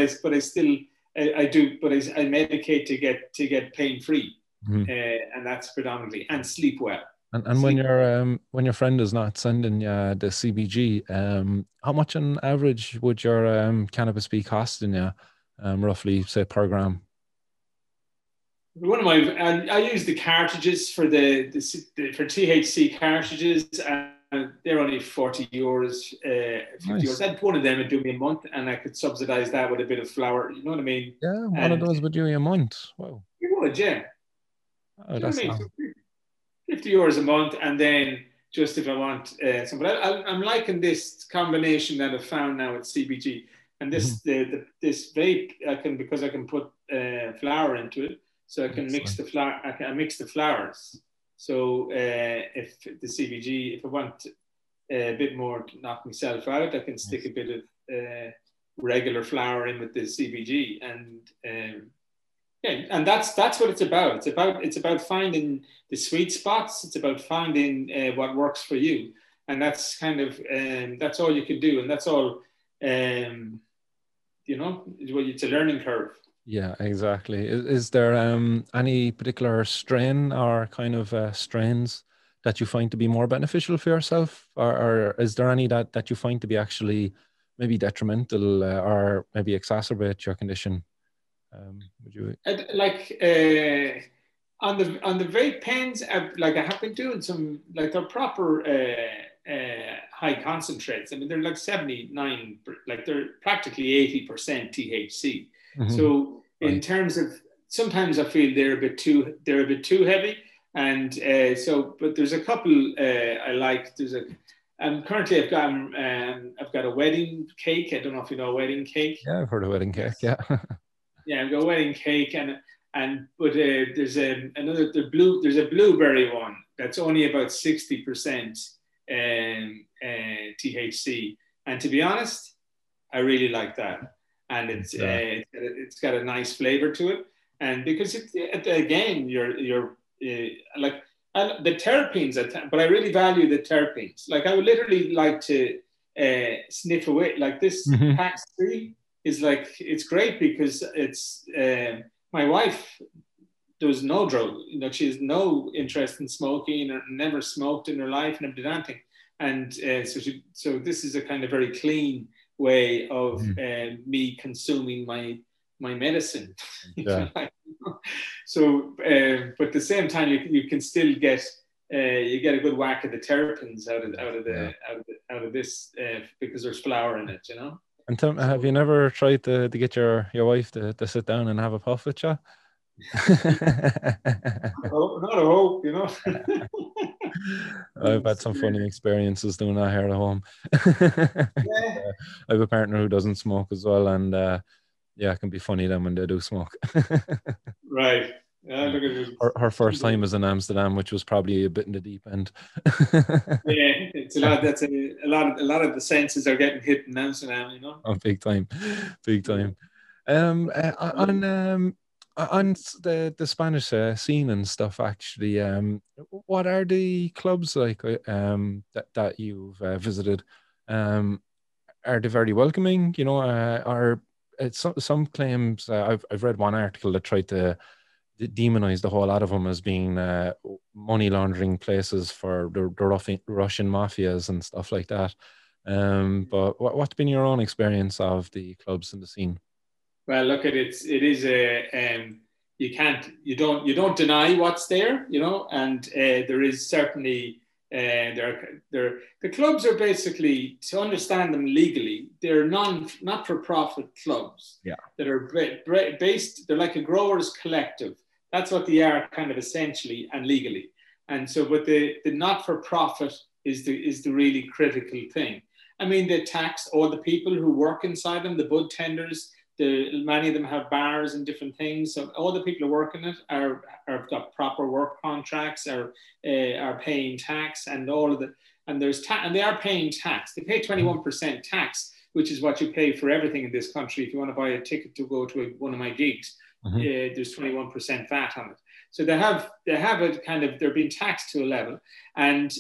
medicate to get pain free, and that's predominantly, and sleep well. And when your friend is not sending you the CBG, how much on average would your cannabis be costing you, roughly, say, per gram? One of I use the cartridges for the for THC cartridges, and they're only 40 euros, 50 Nice. euros. I'd one of them would do me a month, and I could subsidize that with a bit of flour. You know what I mean? Yeah, one of those would do you a month. Wow. You would, yeah. Oh, that's what I mean? 50 euros a month, and then just if I want some. But I'm liking this combination that I've found now with CBG, and this this vape because I can put flour into it. So I can mix the flour. I can mix the flours. So if the CBG, if I want a bit more to knock myself out, I can stick a bit of regular flour in with the CBG, and and that's what it's about. It's about finding the sweet spots. It's about finding what works for you, and that's kind of that's all you can do, and that's all. You know, it's a learning curve. Yeah, exactly. Is there any particular strain or kind of strains that you find to be more beneficial for yourself, or is there any that you find to be actually maybe detrimental or maybe exacerbate your condition? Would you on the vape pens? I have been doing some they're proper high concentrates. I mean, they're like 79, they're practically 80% THC. So in terms of, sometimes I feel they're a bit too heavy, and but there's a couple I like. Currently I've got a wedding cake. I don't know if you know a wedding cake. Yeah, I've heard of wedding cake. Yeah. Yeah, I've got a wedding cake, but there's a blueberry one that's only about 60% THC, and to be honest, I really like that. And it's got a nice flavor to it, and because again, you're like the terpenes, but I really value the terpenes. Like I would literally like to sniff away. Like this PAX 3 is it's great because it's my wife does no drug. You know, she has no interest in smoking or never smoked in her life, never did anything, and so this is a kind of very clean way of me consuming my medicine. Yeah. So, but at the same time, you can still get you get a good whack of the terpenes out of this because there's flour in it, you know. And Tim, have So you never tried to get your wife to sit down and have a puff with you? not a hope, you know. I've had some funny experiences doing that here at home. Yeah. I have a partner who doesn't smoke as well, and yeah, it can be funny then when they do smoke. Right. Yeah, Yeah. look at it. Her first time was in Amsterdam, which was probably a bit in the deep end. Yeah, it's a lot. That's a lot of the senses are getting hit in Amsterdam, you know. Oh, big time, big Yeah. time. On the Spanish scene and stuff, actually, what are the clubs like that you've visited? Um, are they very welcoming? You know, are some claims? I've read one article that tried to demonize the whole lot of them as being money laundering places for the Russian mafias and stuff like that. But what's been your own experience of the clubs in the scene? Well, look at it. It is you don't deny what's there, you know, and there is certainly the clubs are basically, to understand them legally, they're not for profit clubs. Yeah. That are based. They're like a growers collective. That's what they are, kind of essentially and legally. And so, but the not for profit is the really critical thing. I mean, they tax all the people who work inside them, the bud tenders. Many of them have bars and different things. So all the people who work in it are got proper work contracts, are paying tax, and all of the and and they are paying tax. They pay 21% tax, which is what you pay for everything in this country. If you want to buy a ticket to go to one of my gigs, there's 21% VAT on it. So they have it kind of, they're being taxed to a level, and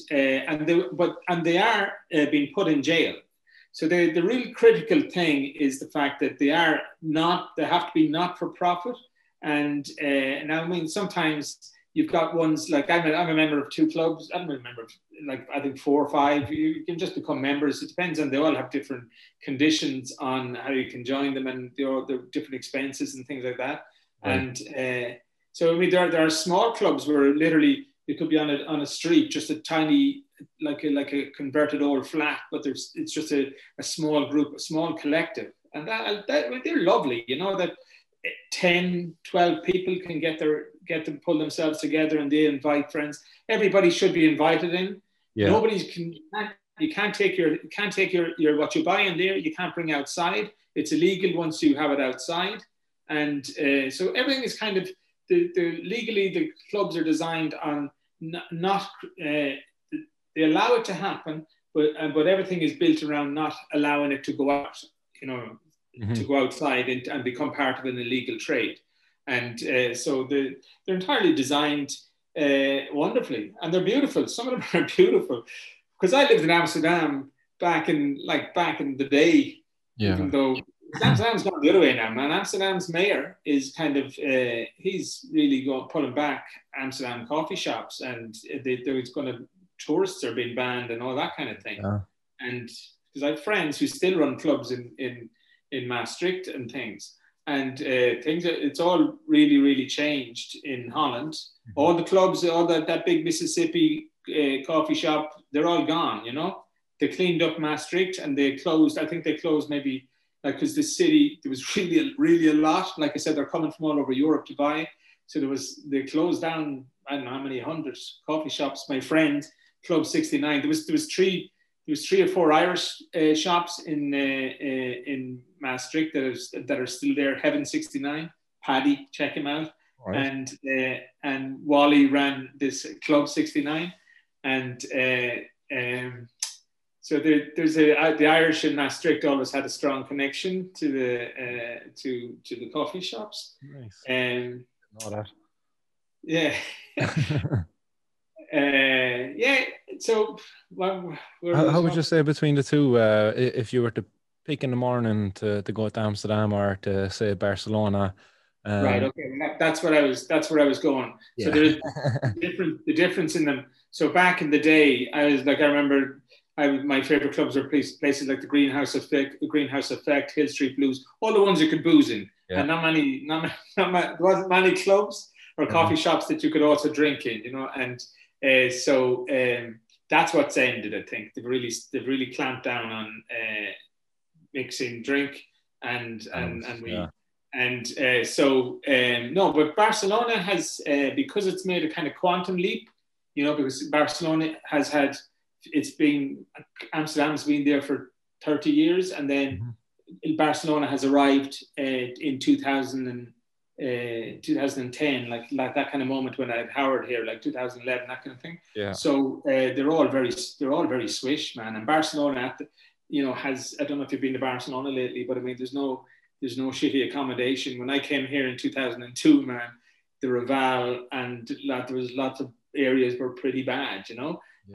they are being put in jail. So the real critical thing is the fact that they have to be not for profit. And now, I mean, sometimes you've got ones like I'm a member of 2 clubs. I'm a member of, like, I think 4 or 5. You can just become members. It depends on, they all have different conditions on how you can join them, and the different expenses and things like that. Right. And so, I mean, there are small clubs where literally you could be on a street, just a tiny, like a converted old flat, but it's just a small group, a small collective, and they're lovely. You know, that 10, 12 people can get to pull themselves together, and they invite friends. Everybody should be invited in. Yeah. You can't take your what you buy in there. You can't bring outside. It's illegal once you have it outside, and so everything is kind of legally the clubs are designed on not they allow it to happen, but everything is built around not allowing it to go out, you know, to go outside and become part of an illegal trade. And so they're entirely designed wonderfully, and they're beautiful. Some of them are beautiful. Because I lived in Amsterdam back in the day, yeah. Even though Amsterdam's gone the other way now, man. Amsterdam's mayor is kind of he's really pulling back Amsterdam coffee shops, and there's going to, tourists are being banned and all that kind of thing. Yeah. And because I have friends who still run clubs in Maastricht and things, and it's all really, really changed in Holland. Mm-hmm. All the clubs, all that big Mississippi coffee shop, they're all gone. You know, they cleaned up Maastricht and they closed. I think they closed maybe because the city, there was really, really a lot. Like I said, they're coming from all over Europe to buy. So they closed down, I don't know how many hundreds coffee shops. My friend, Club 69, there was 3 or 4 Irish shops in Maastricht that are still there. Heaven 69, Paddy, check him out. Right. And Wally ran this Club 69, and so there's the Irish in Maastricht always had a strong connection to the coffee shops. Nice. Know that. Yeah. Yeah. So, how would you say between the two, if you were to pick in the morning to go to Amsterdam or to say Barcelona? Right. Okay. That's where I was going. Yeah. So there's the difference in them. So back in the day, I remember my favorite clubs are places like the Greenhouse Effect, Hill Street Blues, all the ones you could booze in, and there wasn't many clubs or coffee shops that you could also drink in, and so that's what's ended. I think they've really clamped down on mixing drink and weed. No, but Barcelona has because it's made a kind of quantum leap, because Barcelona has had. Amsterdam's been there for 30 years, and then Barcelona has arrived in 2010, like that kind of moment when I had Howard here, like 2011, that kind of thing. Yeah. So they're all very swish, man. And Barcelona, has, I don't know if you've been to Barcelona lately, but I mean, there's no shitty accommodation. When I came here in 2002, man, the Raval and there was lots of areas were pretty bad, Yeah.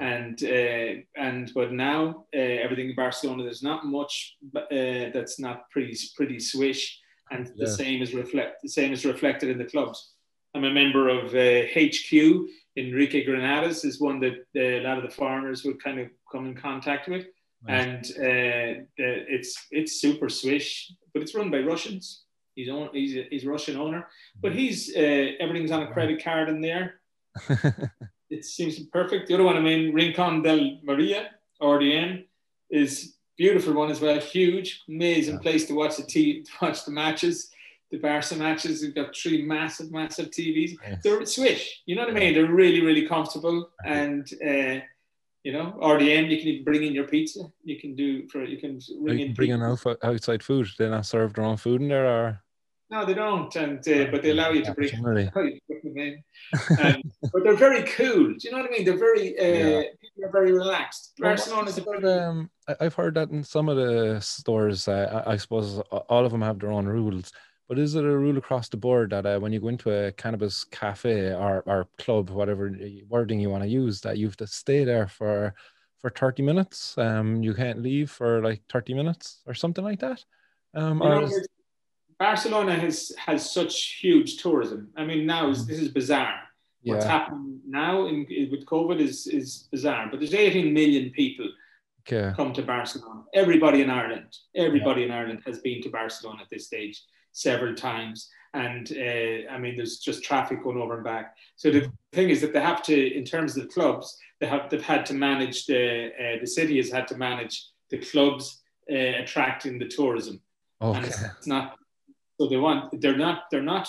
But now everything in Barcelona, there's not much that's not pretty swish, and the same is reflected in the clubs. I'm a member of HQ. Enrique Granadas is one that a lot of the foreigners would kind of come in contact with, and it's super swish, but it's run by Russians. He's a Russian owner, but he's everything's on a credit card in there. It seems perfect. The other one, Rincon del Maria, RDM, is beautiful one as well. Huge, amazing place to watch the matches, the Barca matches. We've got 3 massive TVs. Nice. They're swish, you know what I mean? They're really, really comfortable. And RDM, you can even bring in your pizza. You can bring in outside food. They not serve their own food in there, or? No, they don't, but they allow you to bring them in. But they're very cool. Do you know what I mean? They're very people are very relaxed. Barcelona's I've heard that in some of the stores. I suppose all of them have their own rules. But is it a rule across the board that when you go into a cannabis cafe or club, whatever wording you want to use, that you have to stay there for 30 minutes? You can't leave for like 30 minutes or something like that? Barcelona has such huge tourism. I mean, now this is bizarre. What's happening now with COVID is bizarre. But there's 18 million people come to Barcelona. Everybody in Ireland has been to Barcelona at this stage several times. And there's just traffic going over and back. So the thing is that they have to, in terms of the clubs, they've had to manage the city has had to manage the clubs attracting the tourism. Okay. And it's not. So they're not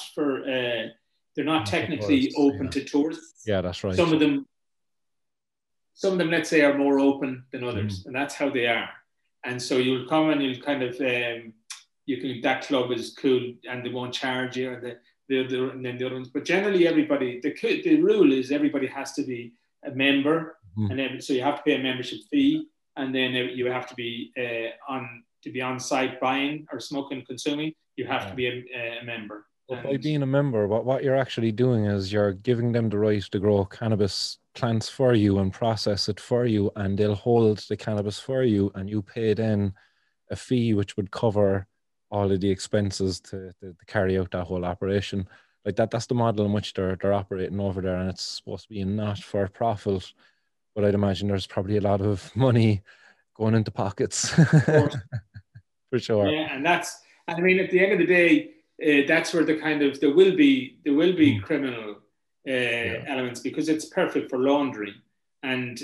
technically open to tourists. Yeah, that's right. Some of them, let's say, are more open than others, and that's how they are. And so you'll come and you'll kind of, that club is cool and they won't charge you, and and then the other ones. But generally, everybody, the rule is everybody has to be a member, and then so you have to pay a membership fee, and then you have to be on site buying or smoking, consuming. You have to be a member. But by being a member, what you're actually doing is you're giving them the right to grow cannabis plants for you and process it for you, and they'll hold the cannabis for you, and you pay then a fee which would cover all of the expenses to carry out that whole operation. Like that's the model in which they're operating over there, and it's supposed to be not for profit, but I'd imagine there's probably a lot of money going into pockets. For sure. Yeah, and at the end of the day, that's where there will be criminal elements, because it's perfect for laundering, and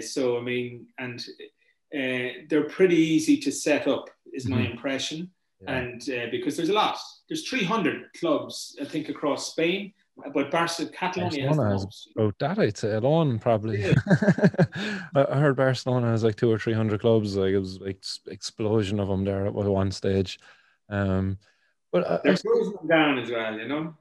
they're pretty easy to set up, is my impression, and because there's 300 clubs I think across Spain, but Catalonia has the most. About that, I'd say alone probably. Yeah. I heard Barcelona has like 200 or 300 clubs. Like it was like explosion of them there at one stage. But they're closing them down as well, And,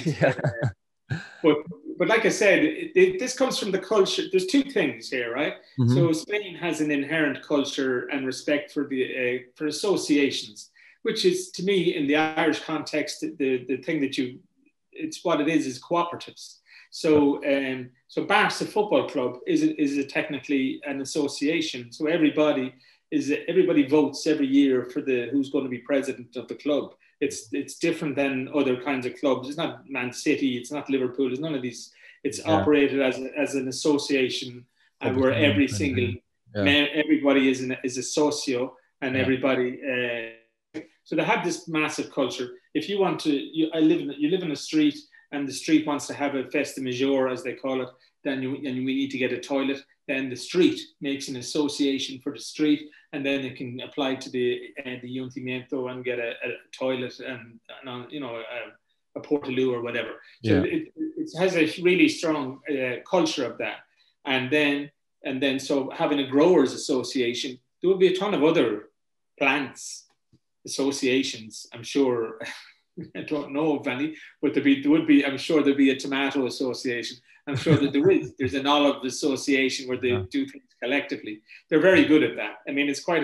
but like I said, this comes from the culture. There's two things here, right? So Spain has an inherent culture and respect for for associations, which is, to me, in the Irish context, the thing that it's what it is cooperatives. So Barca Football Club is technically an association. So everybody votes every year for who's going to be president of the club. It's different than other kinds of clubs. It's not Man City. It's not Liverpool. It's none of these. It's operated as an association, and where every single Yeah. Everybody is a socio, and Yeah. everybody. So they have this massive culture. If you want to, you live in a street, and the street wants to have a festa major, as they call it, then we need to get a toilet. Then the street makes an association for the street, and then it can apply to the Ayuntamiento and get a toilet and a portaloo or whatever. So Yeah. it has a really strong culture of that. And then so having a growers association, there would be a ton of other plants associations, I'm sure. I don't know of any, but there would be, I'm sure there'd be a tomato association. I'm sure that there is. There's an olive association where they do things collectively. They're very good at that. I mean, it's quite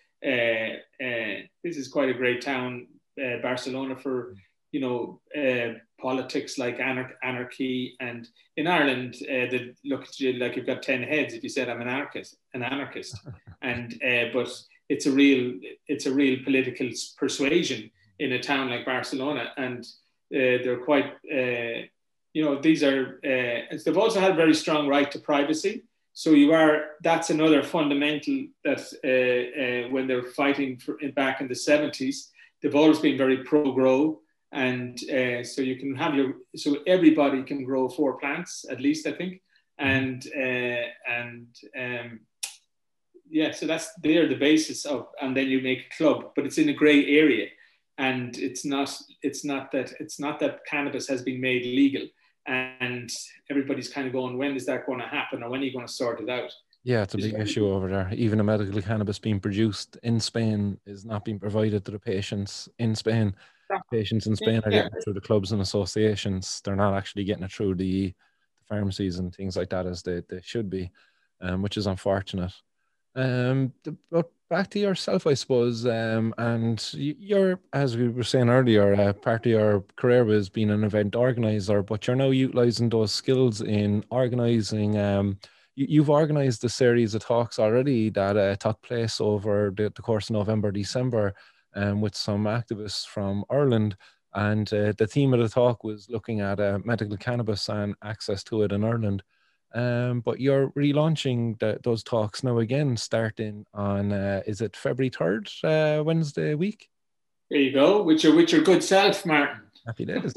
this is quite a great town, Barcelona, for, politics like anarchy. And in Ireland, they look at you like you've got 10 heads if you said I'm an anarchist. And but it's a real political persuasion in a town like Barcelona, and they're quite, these are, they've also had a very strong right to privacy. So that's another fundamental that when they're fighting back in the 70s, they've always been very pro-grow. And so you can have so everybody can grow 4 plants, at least, I think. And so they're the basis of, and then you make a club, but it's in a gray area. And it's not that cannabis has been made legal, and everybody's kind of going, when is that going to happen, or when are you going to sort it out? Yeah, it's a big issue over there. Even a medical cannabis being produced in Spain is not being provided to the patients in Spain. Patients in Spain are getting it through the clubs and associations. They're not actually getting it through the pharmacies and things like that as they should be, which is unfortunate. But back to yourself, I suppose, and you're, as we were saying earlier, part of your career was being an event organizer, but you're now utilising those skills in organising. You've organised a series of talks already that took place over the course of November, December, with some activists from Ireland. And the theme of the talk was looking at medical cannabis and access to it in Ireland. But you're relaunching those talks now again, starting on, is it February 3rd, Wednesday week? There you go, with your good self, Martin. Happy days.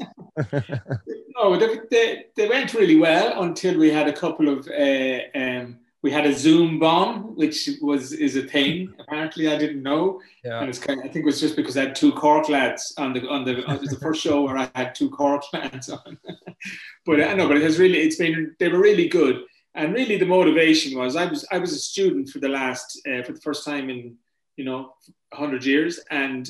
No, they went really well until we had a couple of, we had a Zoom bomb, which is a thing. Apparently, I didn't know. Yeah. And I think it was just because I had 2 Cork lads it was the first show where I had 2 Cork lads on. But I know, but they were really good. And really the motivation was, I was a student for the first time in, 100 years. And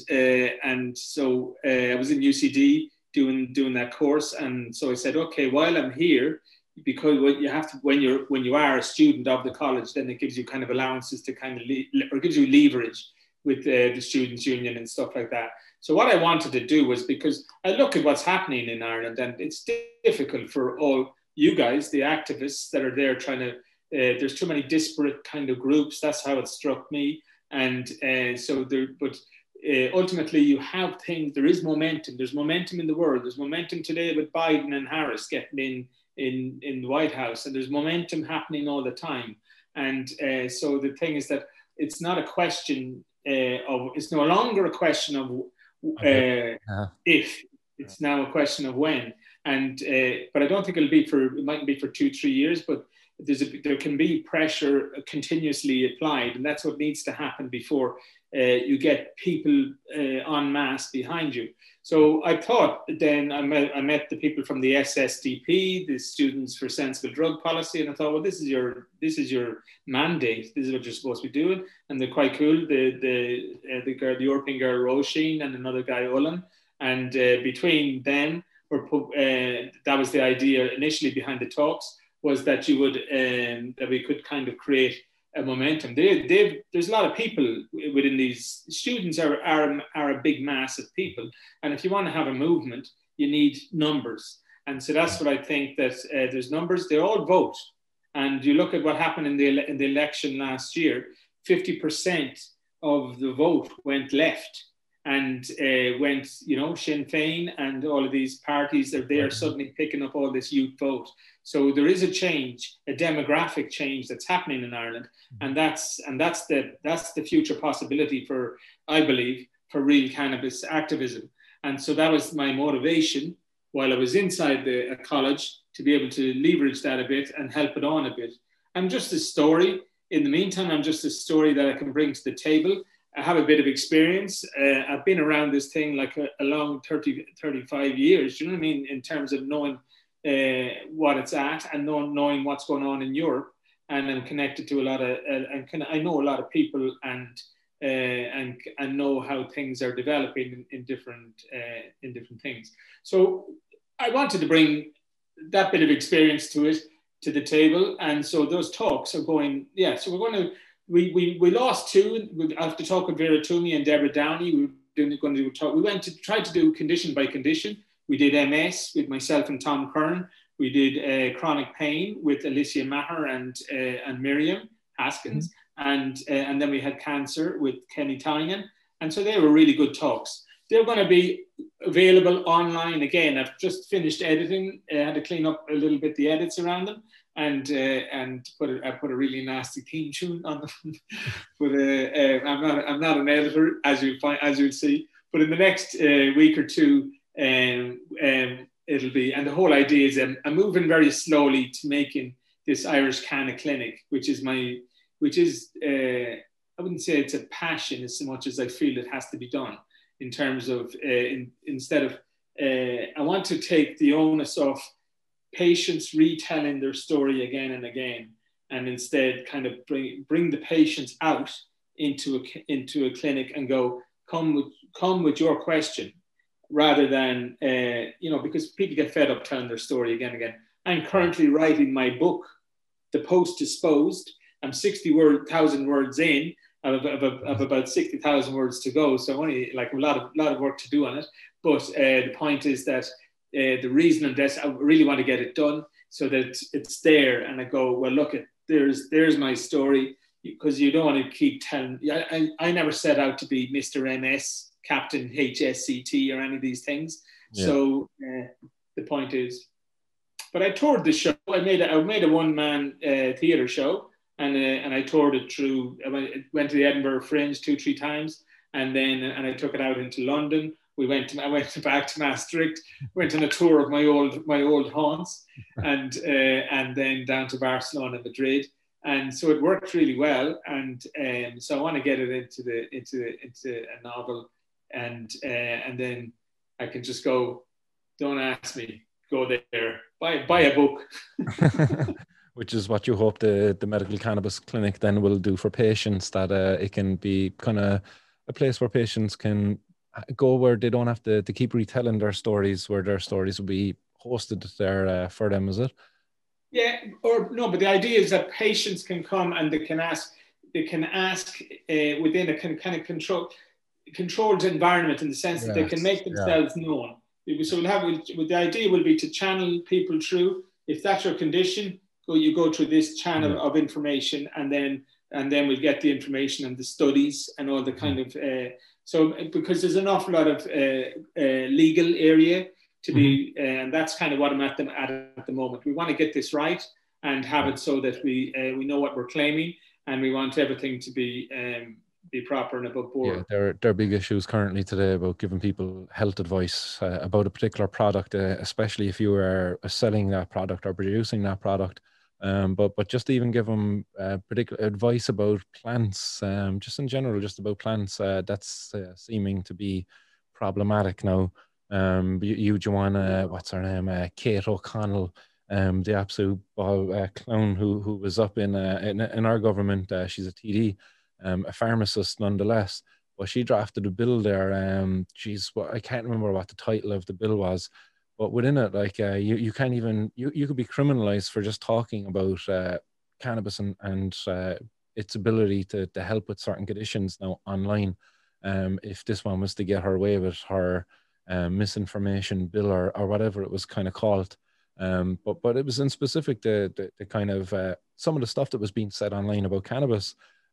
so I was in UCD doing that course. And so I said, okay, while I'm here, because what you have to, when you are a student of the college, then it gives you kind of allowances to kind of or gives you leverage with the students' union and stuff like that. So what I wanted to do was, because I look at what's happening in Ireland, and it's difficult for all you guys, the activists that are there trying to, there's too many disparate kind of groups. That's how it struck me. And ultimately you have things, there is momentum. There's momentum in the world. There's momentum today with Biden and Harris getting in the White House, and there's momentum happening all the time. And so the thing is that it's not a question it's no longer a question of if, it's now a question of when. And but I don't think it mightn't be for 2-3 years, but there can be pressure continuously applied, and that's what needs to happen before you get people en masse behind you. So I thought then I met the people from the SSDP, the Students for Sensible Drug Policy, and I thought, well, this is your mandate. This is what you're supposed to be doing, and they're quite cool. The European girl Roisin and another guy Ullen, and between them, that was the idea initially behind the talks, was that you would that we could kind of create a momentum. There's a lot of people within these students are a big mass of people, and if you want to have a movement, you need numbers. And so that's what I think, that there's numbers. They all vote, and you look at what happened in the election last year. 50% of the vote went left, and went, Sinn Féin and all of these parties, they're suddenly picking up all this youth vote. So there is a change, a demographic change that's happening in Ireland, and that's the future possibility for, I believe, for real cannabis activism. And so that was my motivation while I was inside the college, to be able to leverage that a bit and help it on a bit. I'm just a story. In the meantime, I'm just a story that I can bring to the table. I have a bit of experience. I've been around this thing like a long 30, 35 years, do you know what I mean? In terms of knowing what it's at and knowing what's going on in Europe. And I'm connected to a lot of, I know a lot of people and know how things are developing in different things. So I wanted to bring that bit of experience to the table. And so those talks are going, so we're going to, we lost two. I have to talk with Vera Toomey and Deborah Downey. We went to try to do condition by condition. We did MS with myself and Tom Kern. We did chronic pain with Alicia Maher and Miriam Haskins. Mm-hmm. And then we had cancer with Kenny Tynan. And so they were really good talks. They're going to be available online again. I've just finished editing. I had to clean up a little bit the edits around them, and I put a really nasty theme tune on them. But I'm not an editor, as you'll see. But in the next week or two, it'll be. And the whole idea is I'm moving very slowly to making this Irish Canna Clinic, which is I wouldn't say it's a passion as much as I feel it has to be done. In terms of instead of, I want to take the onus of patients retelling their story again and again, and instead kind of bring the patients out into a clinic and go, come with your question, rather than because people get fed up telling their story again and again. I'm currently writing my book, The Post Disposed. I'm 60,000 words in. Of about 60,000 words to go, so only like a lot of work to do on it. But the point is that the reason of this, I really want to get it done so that it's there, and I go, well, look, there's my story, because you don't want to keep telling. I never set out to be Mr. MS, Captain HSCT, or any of these things. Yeah. So the point is, but I toured the show. I made a one-man theatre show. And I toured it through. I went to the Edinburgh Fringe 2-3 times, and I took it out into London. I went back to Maastricht, went on a tour of my old haunts, and then down to Barcelona and Madrid. And so it worked really well. And so I want to get it into a novel, and then I can just go. Don't ask me. Go there. Buy a book. Which is what you hope the medical cannabis clinic then will do for patients, that it can be kind of a place where patients can go where they don't have to keep retelling their stories, where their stories will be hosted there for them, is it? Yeah, or no, but the idea is that patients can come and they can ask within a kind of controlled environment, in the sense that they can make themselves known. So the idea will be to channel people through, if that's your condition, you go through this channel of information, and then we get the information and the studies and all the kind of so, because there's an awful lot of legal area to be, and that's kind of what I'm at the moment. We want to get this right and have it so that we know what we're claiming, and we want everything to be proper and above board. Yeah, there are big issues currently today about giving people health advice about a particular product, especially if you are selling that product or producing that product. But just to even give them particular advice about plants, just in general, just about plants, that's seeming to be problematic now. Joanna, what's her name? Kate O'Connell, the absolute clown who was up in our government. She's a TD, a pharmacist nonetheless. But she drafted a bill there. I can't remember what the title of the bill was. But within it, like you can't even, you could be criminalized for just talking about cannabis and its ability to help with certain conditions now online. If this one was to get her way with her misinformation bill or whatever it was kind of called. But it was in specific the kind of some of the stuff that was being said online about cannabis.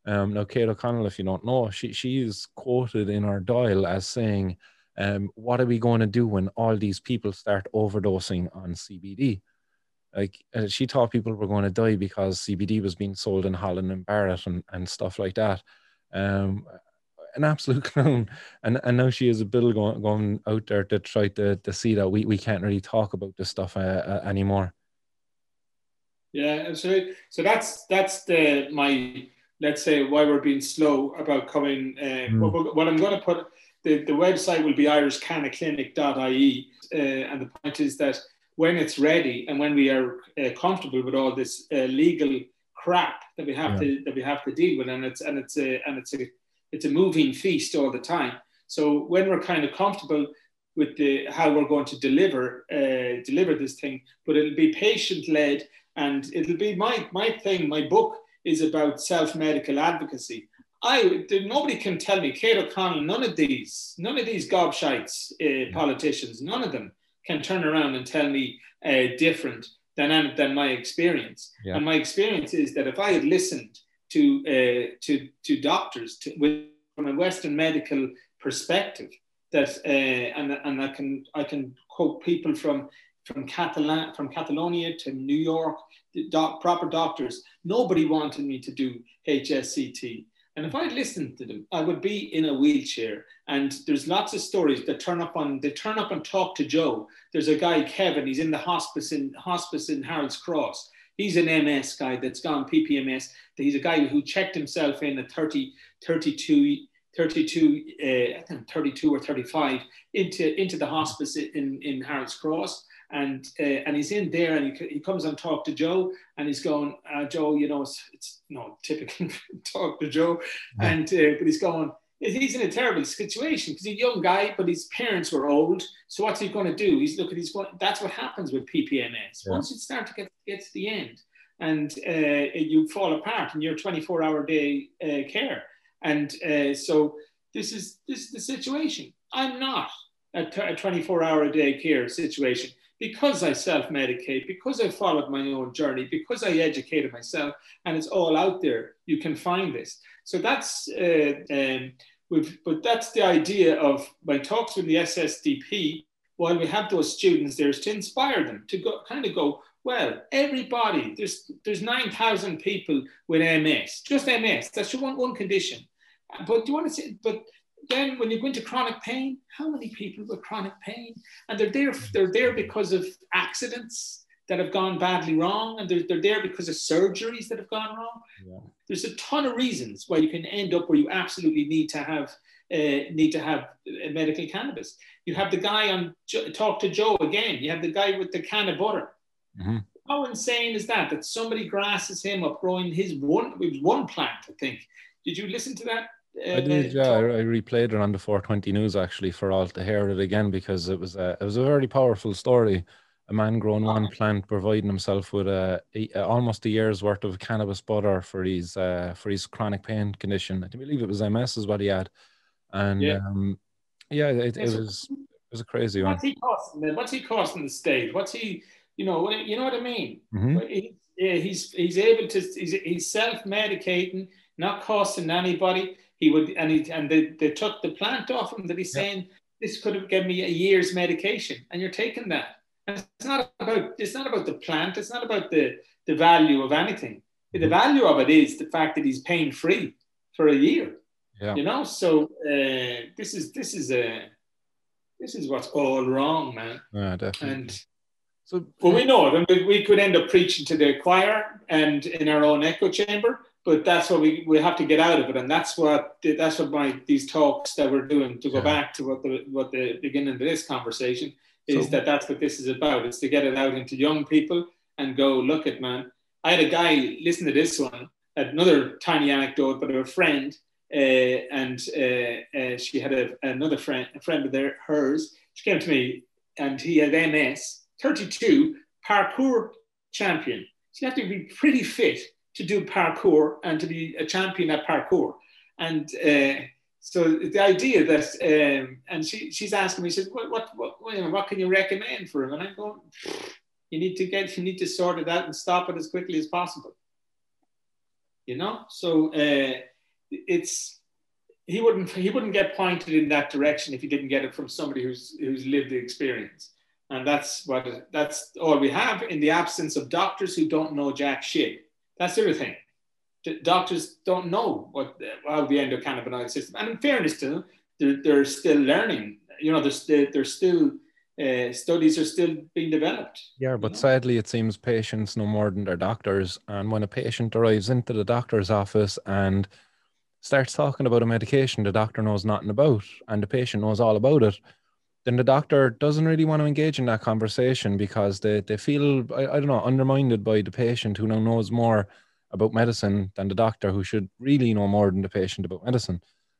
Now, Kate O'Connell, if you don't know, she is quoted in our dial as saying, what are we going to do when all these people start overdosing on CBD? Like, she thought people were going to die because CBD was being sold in Holland and Barrett and stuff like that. An absolute clown. And now she has a bill going out there to try to see that we can't really talk about this stuff anymore. Yeah, absolutely. So that's my, let's say, why we're being slow about coming. What I'm going to put, the website will be irishcannaclinic.ie, and the point is that when it's ready and when we are comfortable with all this legal crap that we have to deal with, and it's a moving feast all the time. So when we're kind of comfortable with how we're going to deliver this thing, but it'll be patient led. And it'll be my thing. My book is about self-medical advocacy. Nobody can tell me, Kate O'Connell, none of these gobshites, politicians, none of them can turn around and tell me different than my experience. Yeah. And my experience is that if I had listened to doctors from a Western medical perspective, that and I can quote people from Catalonia to New York, proper doctors. Nobody wanted me to do HSCT. And if I'd listened to them, I would be in a wheelchair. And there's lots of stories that turn up on Talk to Joe. There's a guy, Kevin, he's in the hospice in Harold's Cross. He's an MS guy that's gone PPMS. He's a guy who checked himself in at 32 or 35 into the hospice in Harold's Cross. And he's in there, and he comes on Talk to Joe, and he's going, Joe, it's typical Talk to Joe, and but he's going, he's in a terrible situation because he's a young guy, but his parents were old. So what's he going to do? He's going. That's what happens with PPMS. Once you start to get to the end, and you fall apart in your 24-hour day care, and so this is the situation. I'm not a 24-hour a day care situation. Because I self-medicate, because I followed my own journey, because I educated myself, and it's all out there. You can find this. So that's but that's the idea of my talks with the SSDP. While we have those students there, is to inspire them to go. Well, everybody, there's 9,000 people with MS, just MS. That's just one condition. But do you want to say? But then when you go into chronic pain, how many people with chronic pain? And they're there because of accidents that have gone badly wrong, and they're there because of surgeries that have gone wrong. Yeah. There's a ton of reasons why you can end up where you absolutely need to have medical cannabis. You have the guy on Talk to Joe again. You have the guy with the can of butter. Mm-hmm. How insane is that? That somebody grasses him up growing one plant, I think. Did you listen to that? I did, yeah. I replayed it on the 420 News actually for all to hear it again, because it was a very powerful story. A man growing one plant, providing himself with almost a year's worth of cannabis butter for his chronic pain condition. I believe it was MS is what he had, and it was a crazy one. What's he costing the state? What's he, you know what I mean? Mm-hmm. He's self-medicating, not costing anybody. They took the plant off him that he's saying this could have given me a year's medication, and you're taking that. And it's not about the plant. It's not about the value of anything. The value of it is the fact that he's pain free for a year. Yeah. So this is what's all wrong, man. Yeah, definitely. And we know it, and we could end up preaching to the choir and in our own echo chamber. But that's what we have to get out of it, and that's what these talks that we're doing, to go back to what the beginning of this conversation is, that's what this is about. It's to get it out into young people and go, look at, man. I had a guy listen to this one, another tiny anecdote, but a friend, and she had another friend, a friend of hers. She came to me, and he had MS, 32, parkour champion. So you have to be pretty fit to do parkour and to be a champion at parkour. And so the idea that, and she's asking me, she says, what can you recommend for him? And I'm going, you need to sort it out and stop it as quickly as possible. So it's he wouldn't get pointed in that direction if he didn't get it from somebody who's lived the experience. And that's all we have in the absence of doctors who don't know jack shit. That's the other thing. Doctors don't know how the endocannabinoid system. And in fairness to them, they're still learning. There's still studies are still being developed. Yeah, but sadly, it seems patients know more than their doctors. And when a patient arrives into the doctor's office and starts talking about a medication the doctor knows nothing about, and the patient knows all about it, then the doctor doesn't really want to engage in that conversation because they feel, I don't know, undermined by the patient who now knows more about medicine than the doctor who should really know more than the patient about medicine.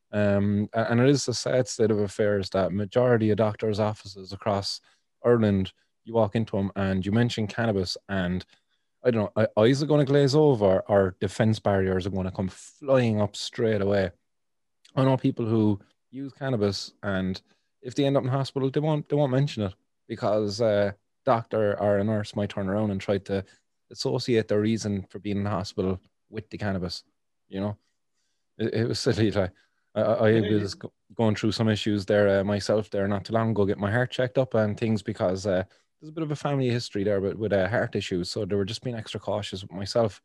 And it is a sad state of affairs that majority of doctors' offices across Ireland, you walk into them and you mention cannabis, and I don't know, eyes are going to glaze over or defense barriers are going to come flying up straight away. I know people who use cannabis, and if they end up in hospital, they won't mention it because a doctor or a nurse might turn around and try to associate their reason for being in the hospital with the cannabis. You know, it was silly. Like I was going through some issues there myself there not too long ago, get my heart checked up and things because there's a bit of a family history there with heart issues, so they were just being extra cautious with myself.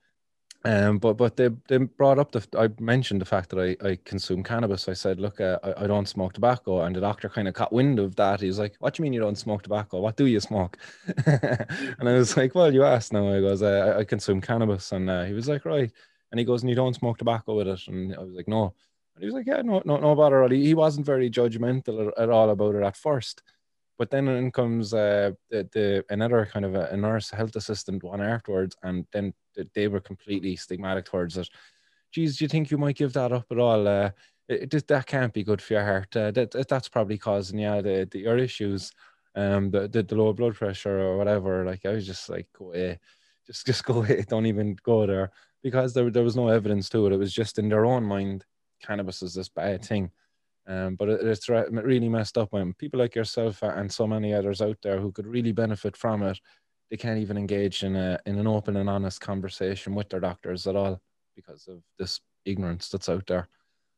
But they brought up I mentioned the fact that I consume cannabis. I said, look, I don't smoke tobacco, and the doctor kind of caught wind of that. He's like, what do you mean you don't smoke tobacco? What do you smoke? And I was like, well, you asked now. I goes, I consume cannabis, and he was like, right. And he goes, and you don't smoke tobacco with it? And I was like, no. And he was like, yeah, no bother. He wasn't very judgmental at all about it at first. But then in comes another kind of a nurse, health assistant one afterwards, and then they were completely stigmatic towards it. Geez, do you think you might give that up at all? That can't be good for your heart. That's probably causing your issues, the low blood pressure or whatever. Like I was just like, go away, just go away. Don't even go there because there was no evidence to it. It was just in their own mind, cannabis is this bad thing. But it's really messed up when people like yourself and so many others out there who could really benefit from it, they can't even engage in an open and honest conversation with their doctors at all because of this ignorance that's out there.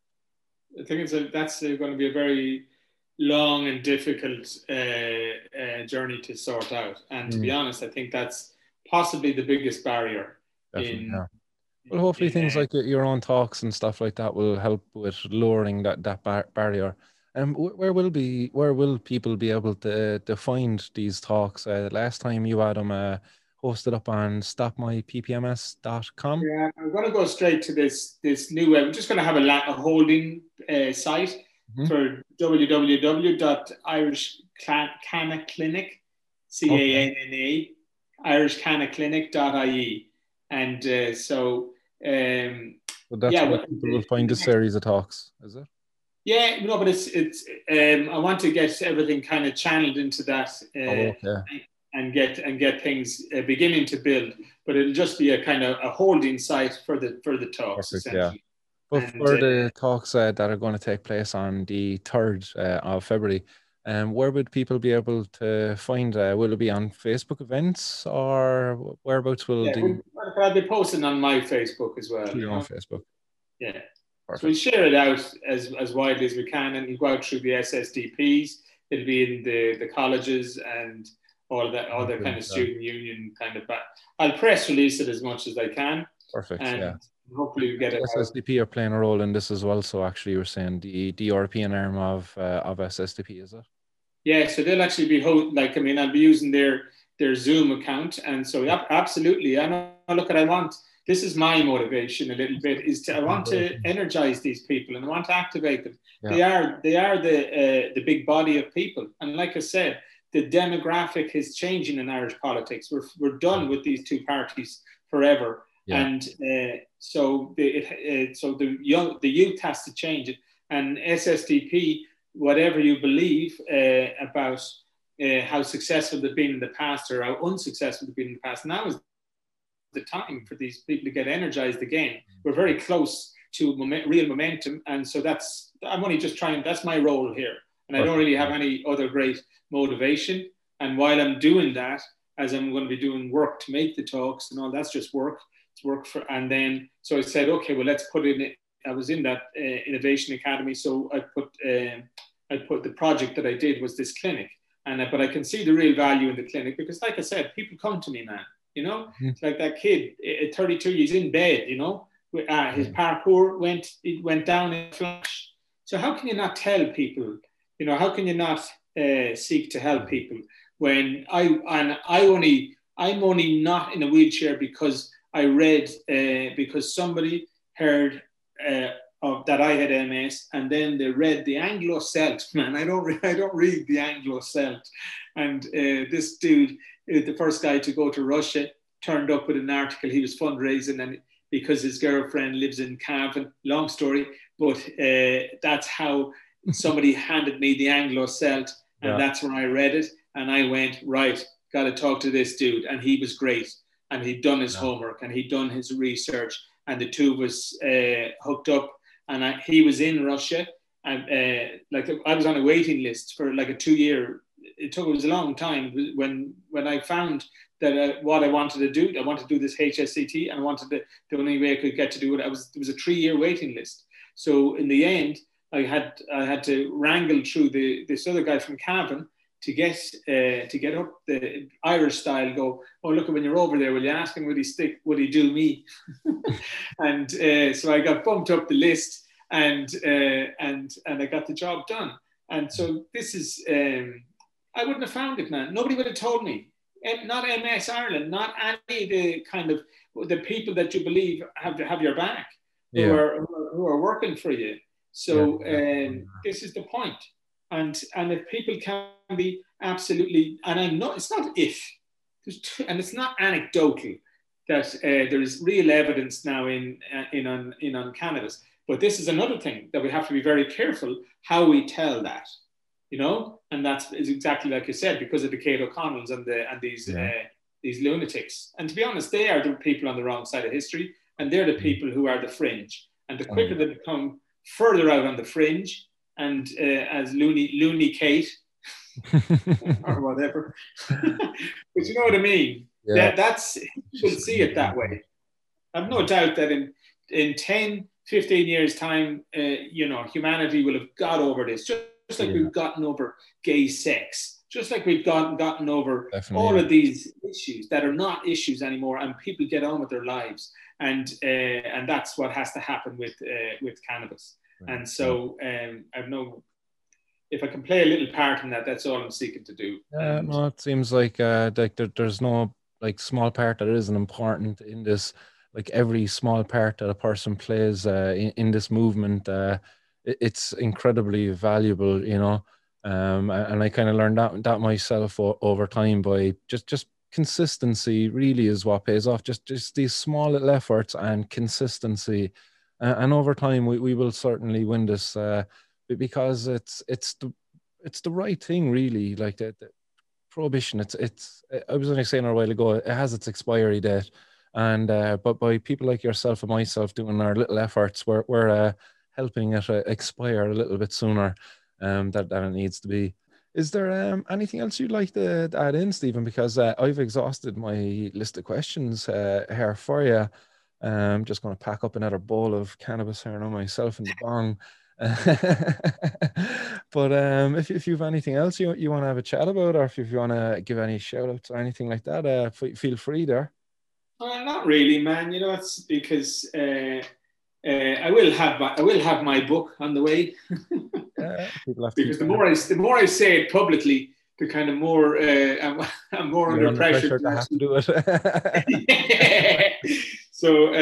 I think that's going to be a very long and difficult journey to sort out. And to be honest, I think that's possibly the biggest barrier. Definitely, yeah. Well, hopefully things like your own talks and stuff like that will help with lowering that barrier. And where will people be able to find these talks? Last time you had them hosted up on stopmyppms.com. Yeah, I'm going to go straight to this new web. I'm just going to have a holding site for www.irishcannaclinic, CANNA, irishcannaclinic.ie. And so that's where people will find this series of talks, is it? Yeah, no, but it's I want to get everything kind of channeled into that and get things beginning to build. But it'll just be a kind of a holding site for the talks. Perfect, essentially. Yeah. But for the talks that are going to take place on the 3rd of February, where would people be able to find? Will it be on Facebook events or whereabouts will I'll be posting on my Facebook as well. Your own Facebook. Yeah. Perfect. So we'll share it out as widely as we can, and we'll go out through the SSDPs. It'll be in the colleges and all that kind of student union kind of. I'll press release it as much as I can. Perfect. And hopefully we get it. SSDP are playing a role in this as well. So actually, you were saying the European arm of SSDP, is it? Yeah. So they'll actually be I'll be using their Zoom account, and so absolutely. This is my motivation a little bit, I want to energize these people and I want to activate them. Yeah. They are the big body of people. And like I said, the demographic is changing in Irish politics. We're done with these two parties forever. Yeah. And so the youth has to change it. And SSDP, whatever you believe about how successful they've been in the past or how unsuccessful they've been in the past, now is the time for these people to get energized again. We're very close to real momentum, and so I'm only just trying. That's my role here, and I don't really have any other great motivation. And while I'm doing that, as I'm going to be doing work to make the talks and all, that's just work. It's work and then so I said, okay, well, let's put it I was in that Innovation Academy, so I put the project that I did was this clinic, but I can see the real value in the clinic because, like I said, people come to me, man. You know, it's like that kid at 32, he's in bed. You know, his parkour went down in a flash. So how can you not tell people? You know, how can you not seek to help people when I'm only not in a wheelchair because I read because somebody heard that I had MS, and then they read the Anglo-Celt. Man, I don't read the Anglo-Celt. And this dude, the first guy to go to Russia, turned up with an article. He was fundraising, and because his girlfriend lives in Cavan. Long story, but that's how somebody handed me the Anglo-Celt, and that's when I read it, and I went, right, got to talk to this dude, and he was great, and he'd done his homework, and he'd done his research, and the two of us hooked up, and he was in Russia, and like I was on a waiting list for like a 2-year. It was a long time when I found that what I wanted to do. I wanted to do this HSCT, and I wanted the only way I could get to do it. There was a 3-year waiting list. So in the end, I had to wrangle through this other guy from Cavan to get up the Irish style. Go, oh look, when you're over there, will you ask him would he do me? And so I got bumped up the list, and I got the job done. And so this is I wouldn't have found it, man. Nobody would have told me. Not MS Ireland, not any of the kind of the people that you believe have your back, who are working for you. So this is the point. And if people can be absolutely, and I'm not, it's not if, and it's not anecdotal that there is real evidence now on cannabis. But this is another thing that we have to be very careful how we tell that. You know, and is exactly like you said, because of the Kate O'Connells and these lunatics. And to be honest, they are the people on the wrong side of history, and they're the people who are the fringe. And the quicker they become further out on the fringe, and as loony Kate or whatever, but you know what I mean. Yeah. That's you'll see it that way. I've no doubt that in 10, 15 years' time, humanity will have got over this. Just like we've gotten over gay sex, just like we've gotten over all of these issues that are not issues anymore, and people get on with their lives, and that's what has to happen with cannabis. Right. And so I've no, if I can play a little part in that, that's all I'm seeking to do. No, it seems like there's no like small part that isn't important in this. Like every small part that a person plays in this movement. It's incredibly valuable, you know, and I kind of learned that myself over time by just consistency really is what pays off. Just these small little efforts and consistency, and over time we will certainly win this because it's the right thing really. Like the prohibition, it's I was only saying a while ago, it has its expiry date, and but by people like yourself and myself doing our little efforts, we're helping it expire a little bit sooner than it needs to be. Is there anything else you'd like to add in, Stephen? Because I've exhausted my list of questions here for you. I'm just going to pack up another bowl of cannabis here on myself in the bong. But if you have anything else you want to have a chat about, or if you want to give any shout outs or anything like that, feel free there. Not really, man. You know, it's because I will have my book on the way. Because the more I say it publicly, the kind of more I'm more under pressure to have to do it. So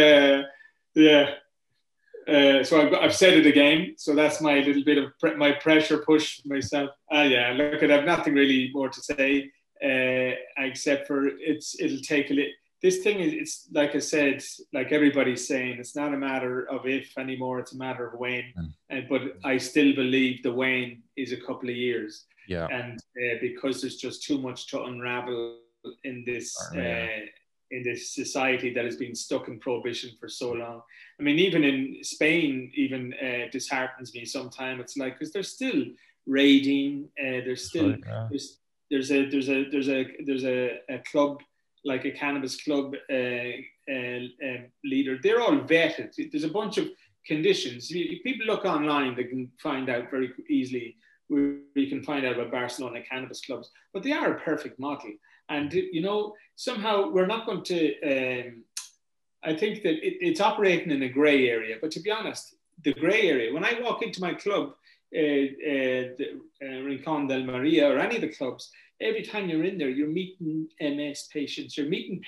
so I've said it again. So that's my little bit of my pressure push myself. Look, I have nothing really more to say except for it'll take a little. This thing it's like I said, like everybody's saying, it's not a matter of if anymore, it's a matter of when. But I still believe the when is a couple of years. Yeah. And because there's just too much to unravel in this society that has been stuck in prohibition for so long. I mean, even in Spain, disheartens me sometimes. It's like, because they're still raiding. There's still there's a club, like a cannabis club leader. They're all vetted. There's a bunch of conditions. People look online, they can find out very easily where you can find out about Barcelona cannabis clubs, but they are a perfect model. And, you know, somehow we're not going to, I think that it's operating in a gray area, but to be honest, the gray area, when I walk into my club, Rincon del Maria or any of the clubs, every time you're in there, you're meeting MS patients, you're meeting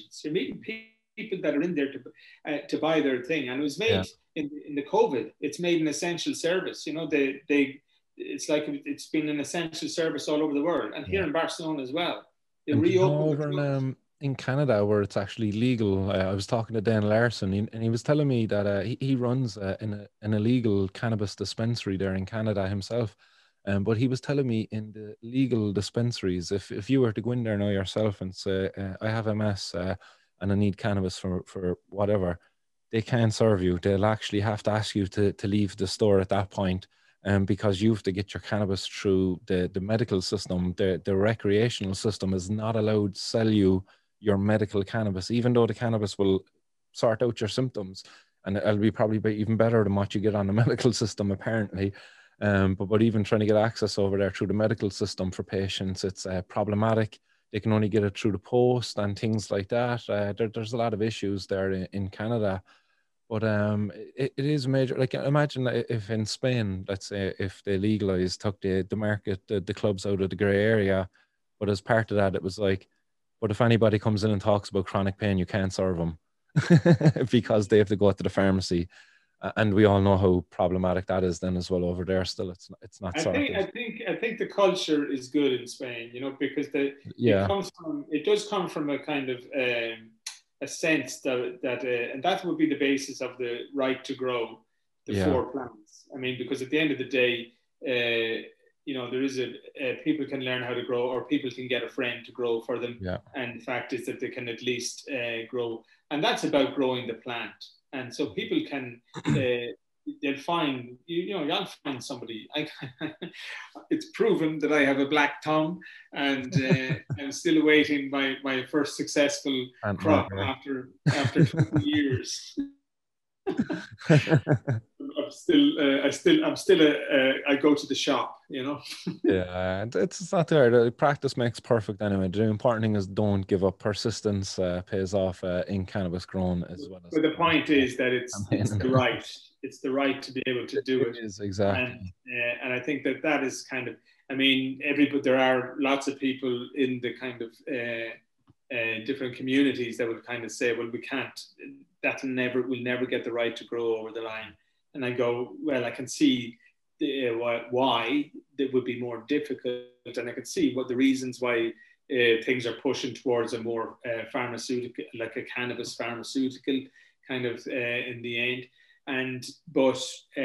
people that are in there to buy their thing. And it was made in the COVID, it's made an essential service. You know, it's like it's been an essential service all over the world, and here in Barcelona as well. They reopened in Canada, where it's actually legal. I was talking to Dan Larson, and he was telling me that he runs an illegal cannabis dispensary there in Canada himself. But he was telling me in the legal dispensaries, if you were to go in there now yourself and say, I have MS and I need cannabis for whatever, they can't serve you. They'll actually have to ask you to leave the store at that point. Because you have to get your cannabis through the medical system. The recreational system is not allowed to sell you your medical cannabis, even though the cannabis will sort out your symptoms, and it'll be probably even better than what you get on the medical system, apparently. But even trying to get access over there through the medical system for patients, it's problematic. They can only get it through the post and things like that. There's a lot of issues there in Canada. But it is major. Like, imagine if in Spain, let's say, if they legalized, took the market, the clubs out of the grey area, but as part of that, it was like, but if anybody comes in and talks about chronic pain, you can't serve them because they have to go to the pharmacy. And we all know how problematic that is then as well over there. Still, it's not sorted. I think the culture is good in Spain, you know, because it does come from a kind of a sense that and that would be the basis of the right to grow the 4 plants. I mean, because at the end of the day, you know, there is people can learn how to grow, or people can get a friend to grow for them. Yeah. And the fact is that they can at least grow, and that's about growing the plant. And so people can, they'll find, you'll find somebody. It's proven that I have a black thumb, and I'm still awaiting my first successful crop after 20 years. I go to the shop, you know. Yeah, it's not there. Practice makes perfect anyway. The important thing is don't give up. Persistence pays off in cannabis grown as well. But the point is that it's the right. It's the right to be able to do it. It is, exactly. And I think that is kind of. I mean, there are lots of people in the kind of different communities that would kind of say, well, we can't. We'll never get the right to grow over the line. And I go, well, I can see why it would be more difficult, and I can see what the reasons why things are pushing towards a more pharmaceutical, like a cannabis pharmaceutical kind of in the end. But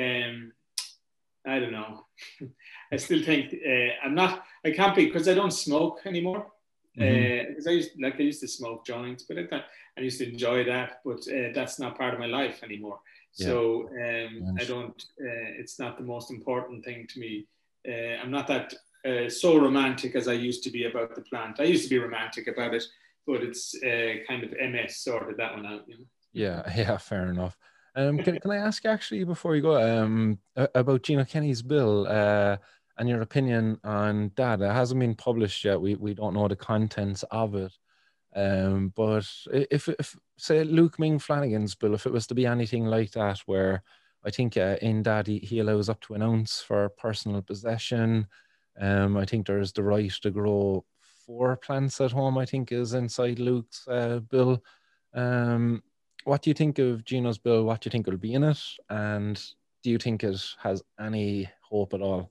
I don't know. I still think I can't be, because I don't smoke anymore. Because I used to smoke joints, but I used to enjoy that, but that's not part of my life anymore. So I don't. It's not the most important thing to me. I'm not that so romantic as I used to be about the plant. I used to be romantic about it, but it's kind of MS sorted that one out. You know? Yeah, fair enough. Can I ask you actually before you go about Gino Kenny's bill and your opinion on that? It hasn't been published yet. We don't know the contents of it. But if say Luke Ming Flanagan's bill, if it was to be anything like that, where I think in that he allows up to an ounce for personal possession. I think there's the right to grow 4 plants at home, I think is inside Luke's bill. What do you think of Gino's bill? What do you think will be in it? And do you think it has any hope at all?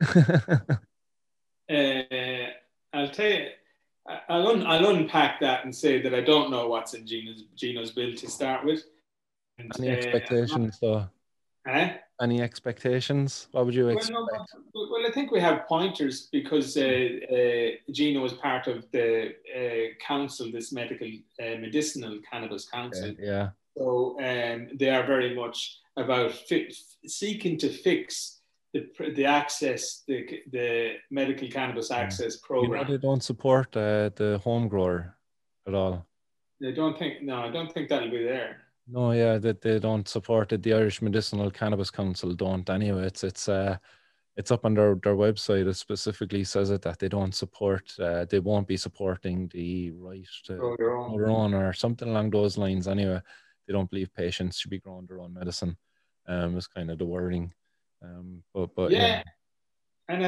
I'll tell you, I'll unpack that and say that I don't know what's in Gino's bill to start with. And, any expectations, though? Any expectations? What would you expect? Well, I think we have pointers because Gino is part of the council, this medicinal cannabis council. Okay, yeah. So they are very much about seeking to fix the access, the medical cannabis access program. They don't support the home grower at all. I don't think, no, I don't think that'll be there. No, yeah, that they don't support it. The Irish Medicinal Cannabis Council don't anyway. It's up on their website. It specifically says it that they don't support. They won't be supporting the right to Grow your own. grow their own or something along those lines. Anyway, they don't believe patients should be growing their own medicine. Is kind of the wording. But yeah, Yeah, and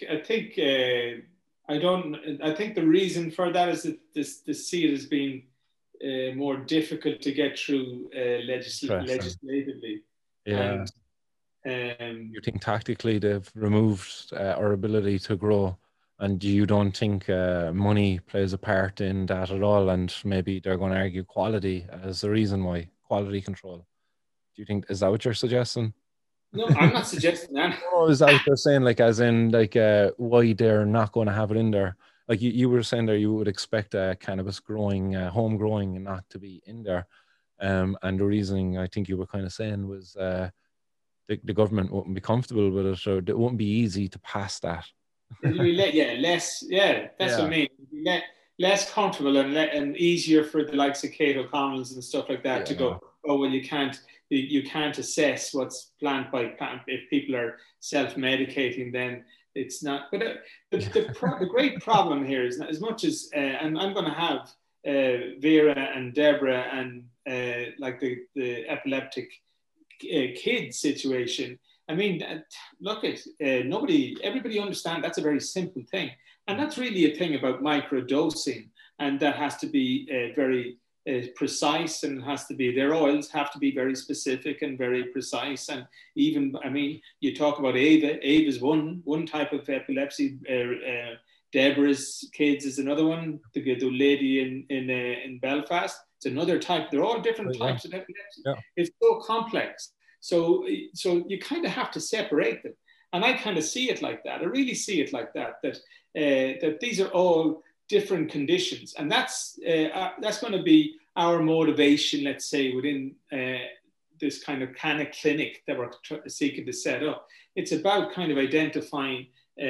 I think the reason for that is that the see it as being more difficult to get through interesting. legislatively, Yeah, and um, you think tactically they've removed our ability to grow, and you don't think money plays a part in that at all, and maybe they're going to argue quality as the reason why quality control. Do you think is that what you're suggesting? no, I'm not suggesting that. Oh, is that what you're saying? Like, as in, like, why they're not going to have it in there? Like you were saying there, you would expect cannabis growing, home growing, not to be in there. And the reasoning I think you were kind of saying was the government wouldn't be comfortable with it, or it wouldn't be easy to pass that. It'll be yeah, less, yeah, that's what I Yeah, mean. Less comfortable and easier for the likes of Kate O'Connell's and stuff like that to yeah, go, oh, well, you can't assess what's plant by plant. If people are self-medicating, then it's not. But the great problem here is not as much as, and I'm going to have Vera and Deborah and like the epileptic kid situation. I mean, look at everybody understand that's a very simple thing. And that's really a thing about microdosing. And that has to be very precise, and has to be, their oils have to be very specific and very precise. And even, I mean, you talk about Ava. Ava's one type of epilepsy. Deborah's kids is another one. The lady in Belfast, it's another type. They're all different yeah, types of epilepsy. yeah. It's so complex. So you kind of have to separate them. And I kind of see it like that. I really see it like that. That these are all different conditions, and that's going to be our motivation. Let's say within this kind of clinic that we're seeking to set up. It's about kind of identifying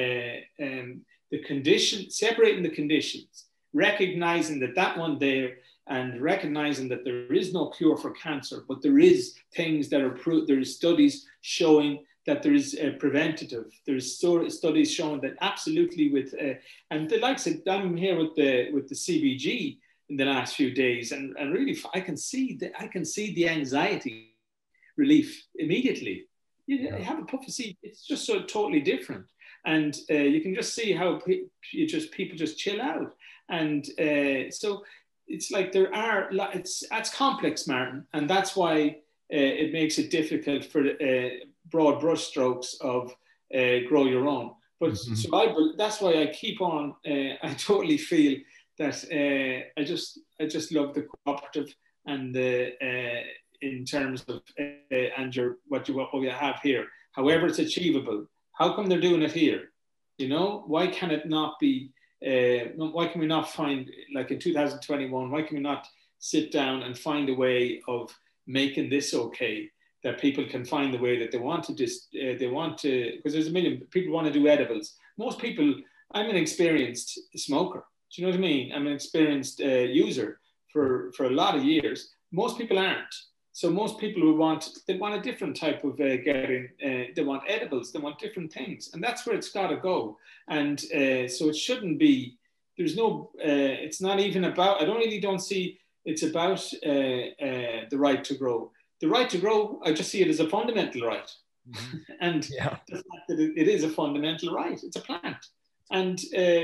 the condition, separating the conditions, recognizing that one there, and recognizing that there is no cure for cancer, but there is things that are proved. There is studies showing that there is preventative. There's studies showing that absolutely with, and the likes of, I'm here with the CBG in the last few days, and really I can see the anxiety relief immediately. You have a puff of CBG, it's just so totally different, and you can just see how people just chill out, and so it's like that's complex, Martin, and that's why it makes it difficult for broad brushstrokes of grow your own. But Mm-hmm. so that's why I keep on. I totally feel that I just love the cooperative and the in terms of and what you have here. However, it's achievable. How come they're doing it here? You know, why can it not be? Why can we not find, like in 2021? Why can we not sit down and find a way of making this okay? That people can find the way that they want to because there's a million people want to do edibles. Most people, I'm an experienced smoker. Do you know what I mean? I'm an experienced user for a lot of years. Most people aren't. So most people want a different type of getting. They want edibles. They want different things, and that's where it's got to go. And so it shouldn't be. There's no. It's not even about. I don't see. It's about the right to grow. The right to grow, I just see it as a fundamental right. Mm-hmm. And yeah. The fact that it is a fundamental right, it's a plant. And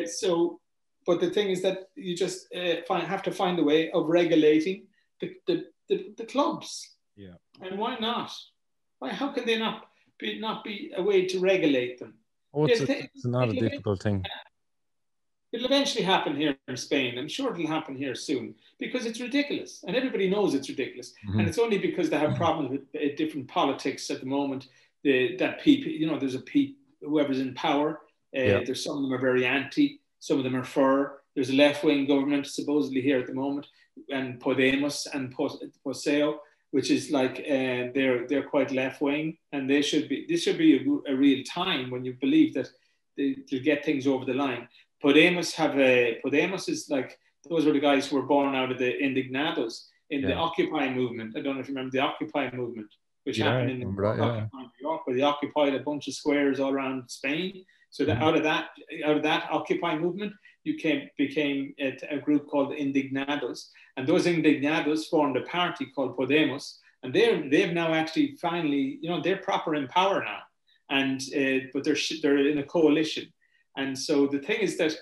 but the thing is that you just have to find a way of regulating the clubs. Yeah. And why not? How can they not be a way to regulate them? Oh, it's not a difficult thing. It'll eventually happen here in Spain. I'm sure it'll happen here soon because it's ridiculous, and everybody knows it's ridiculous. Mm-hmm. And it's only because they have problems with different politics at the moment. That people, there's whoever's in power. There's some of them are very anti, some of them are for. There's a left-wing government supposedly here at the moment, and Podemos and Poseo, which is like they're quite left-wing, and this should be a real time when you believe that they'll get things over the line. Podemos is like Those were the guys who were born out of the Indignados in the Yeah. Occupy movement. I don't know if you remember the Occupy movement, which Yeah, I happened in New remember that, yeah. York, where they occupied a bunch of squares all around Spain. So that out of that Occupy movement, became a group called Indignados, and those Indignados formed a party called Podemos, and they've now actually finally, they're proper in power now, and but they're in a coalition, and so the thing is that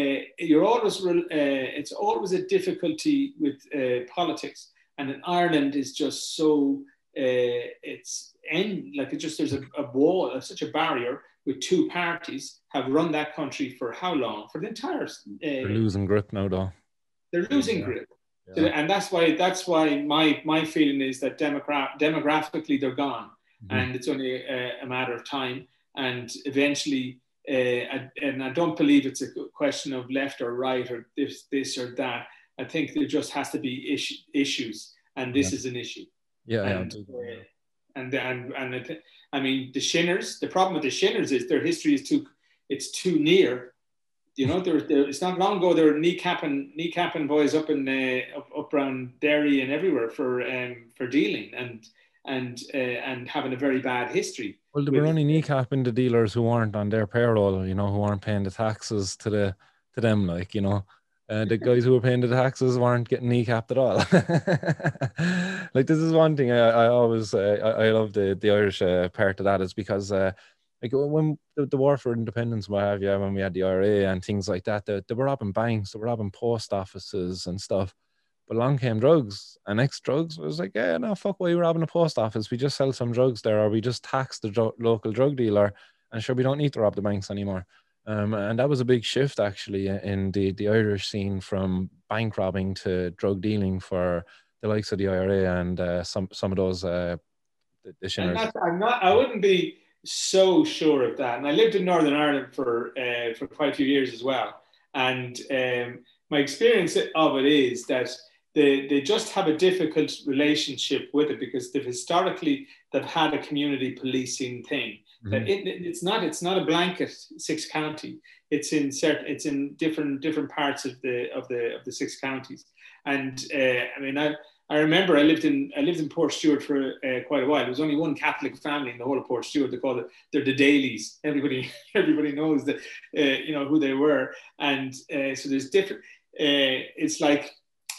it's always a difficulty with politics, and in Ireland is just so it's there's a wall, such a barrier with two parties have run that country for how long? For the entire. They're losing grip now, though. They're losing grip, and that's why my feeling is that demographically they're gone, and it's only a matter of time, and eventually. And I don't believe it's a question of left or right or this or that. I think there just has to be issues, and this is an issue. Yeah, I mean, the Shinners. The problem with the Shinners is their history is too near. It's not long ago they were kneecapping boys up around Derry and everywhere for dealing and having a very bad history. Well, they were only kneecapping the dealers who weren't on their payroll, who weren't paying the taxes to them, the guys who were paying the taxes weren't getting kneecapped at all. Like, this is one thing I always I love the Irish part of that, is because when the war for independence, what have you, when we had the IRA and things like that, they were robbing banks, they were robbing post offices and stuff. But along came drugs, and ex-drugs was like, yeah, no, fuck, why are you robbing a post office? We just sell some drugs there, or we just tax the local drug dealer, and sure, we don't need to rob the banks anymore. And that was a big shift, actually, in the Irish scene, from bank robbing to drug dealing for the likes of the IRA and some of those the Shinners. I wouldn't be so sure of that. And I lived in Northern Ireland for quite a few years as well. And my experience of it is that they just have a difficult relationship with it, because they've had a community policing thing. That it's not a blanket six county. It's in different parts of the six counties. And I mean, I remember I lived in Portstewart for quite a while. There was only one Catholic family in the whole of Portstewart. They called it, they're the Dailies. Everybody knows that who they were. And so there's different. It's like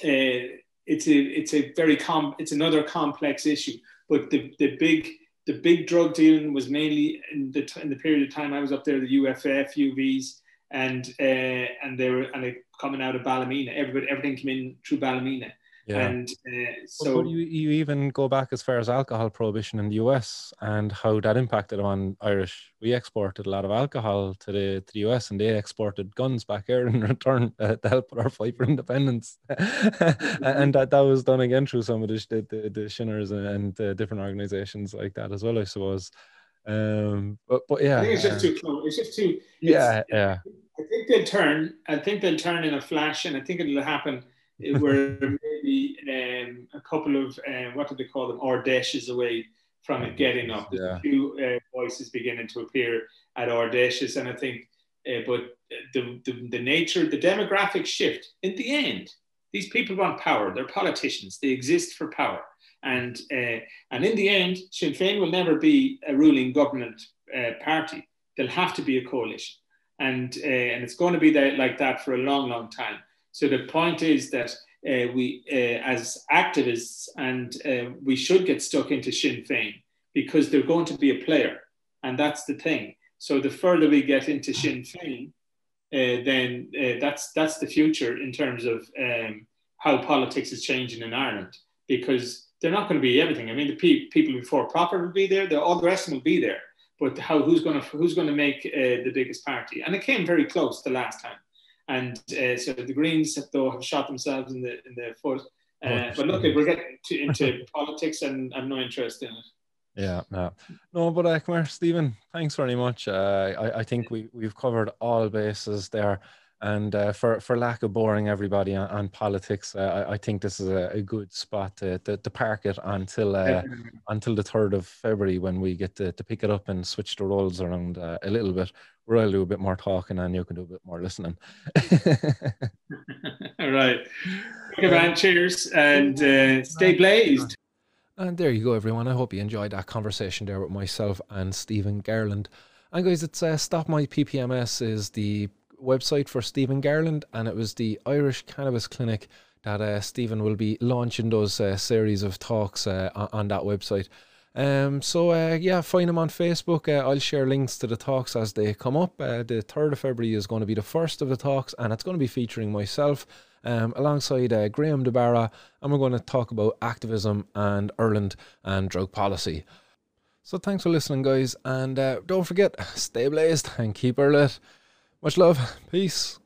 it's another complex issue. But the big drug dealing was mainly in the period of time I was up there, the UFF, UVs, and they coming out of Ballymena. Everything came in through Ballymena. Yeah. And so but you even go back as far as alcohol prohibition in the US and how that impacted on Irish. We exported a lot of alcohol to the US, and they exported guns back here in return to help with our fight for independence. And that was done again through some of the Shinners and different organizations like that as well, I suppose. But yeah, I think it's just too close. It's just too. Yeah. I think they'll turn. In a flash, and I think it'll happen where maybe a couple of what do they call them, Ardèches away from it getting up. There's a few voices beginning to appear at Ardèches, and I think, but the nature, the demographic shift. In the end, these people want power. They're politicians. They exist for power, and in the end, Sinn Féin will never be a ruling government party. They'll have to be a coalition, and it's going to be like that for a long, long time. So the point is that we, as activists, and we should get stuck into Sinn Féin, because they're going to be a player, and that's the thing. So the further we get into Sinn Féin, then that's the future in terms of how politics is changing in Ireland, because they're not going to be everything. I mean, the people before profit will be there, all the rest of them will be there, but who's going to make the biggest party? And it came very close the last time. And so the Greens, though, have shot themselves in the foot. But look, we're getting into politics, and I'm no interest in it. Yeah. No, but come here, Stephen, thanks very much. I think we've covered all bases there. And for lack of boring everybody on politics, I think this is a good spot to park it until the 3rd of February, when we get to pick it up and switch the roles around a little bit. where I'll do a bit more talking and you can do a bit more listening. All right. Okay, man. Cheers and stay blazed. And there you go, everyone. I hope you enjoyed that conversation there with myself and Stephen Garland. And guys, it's Stop My PPMS is the website for Stephen Garland, and it was the Irish Cannabis Clinic that Stephen will be launching those series of talks on that website. Yeah, find him on Facebook. I'll share links to the talks as they come up. The 3rd of February is going to be the first of the talks, and it's going to be featuring myself alongside Graham DeBarra, and we're going to talk about activism and Ireland and drug policy. So thanks for listening, guys, and don't forget, stay blazed and keep her lit. Much love. Peace.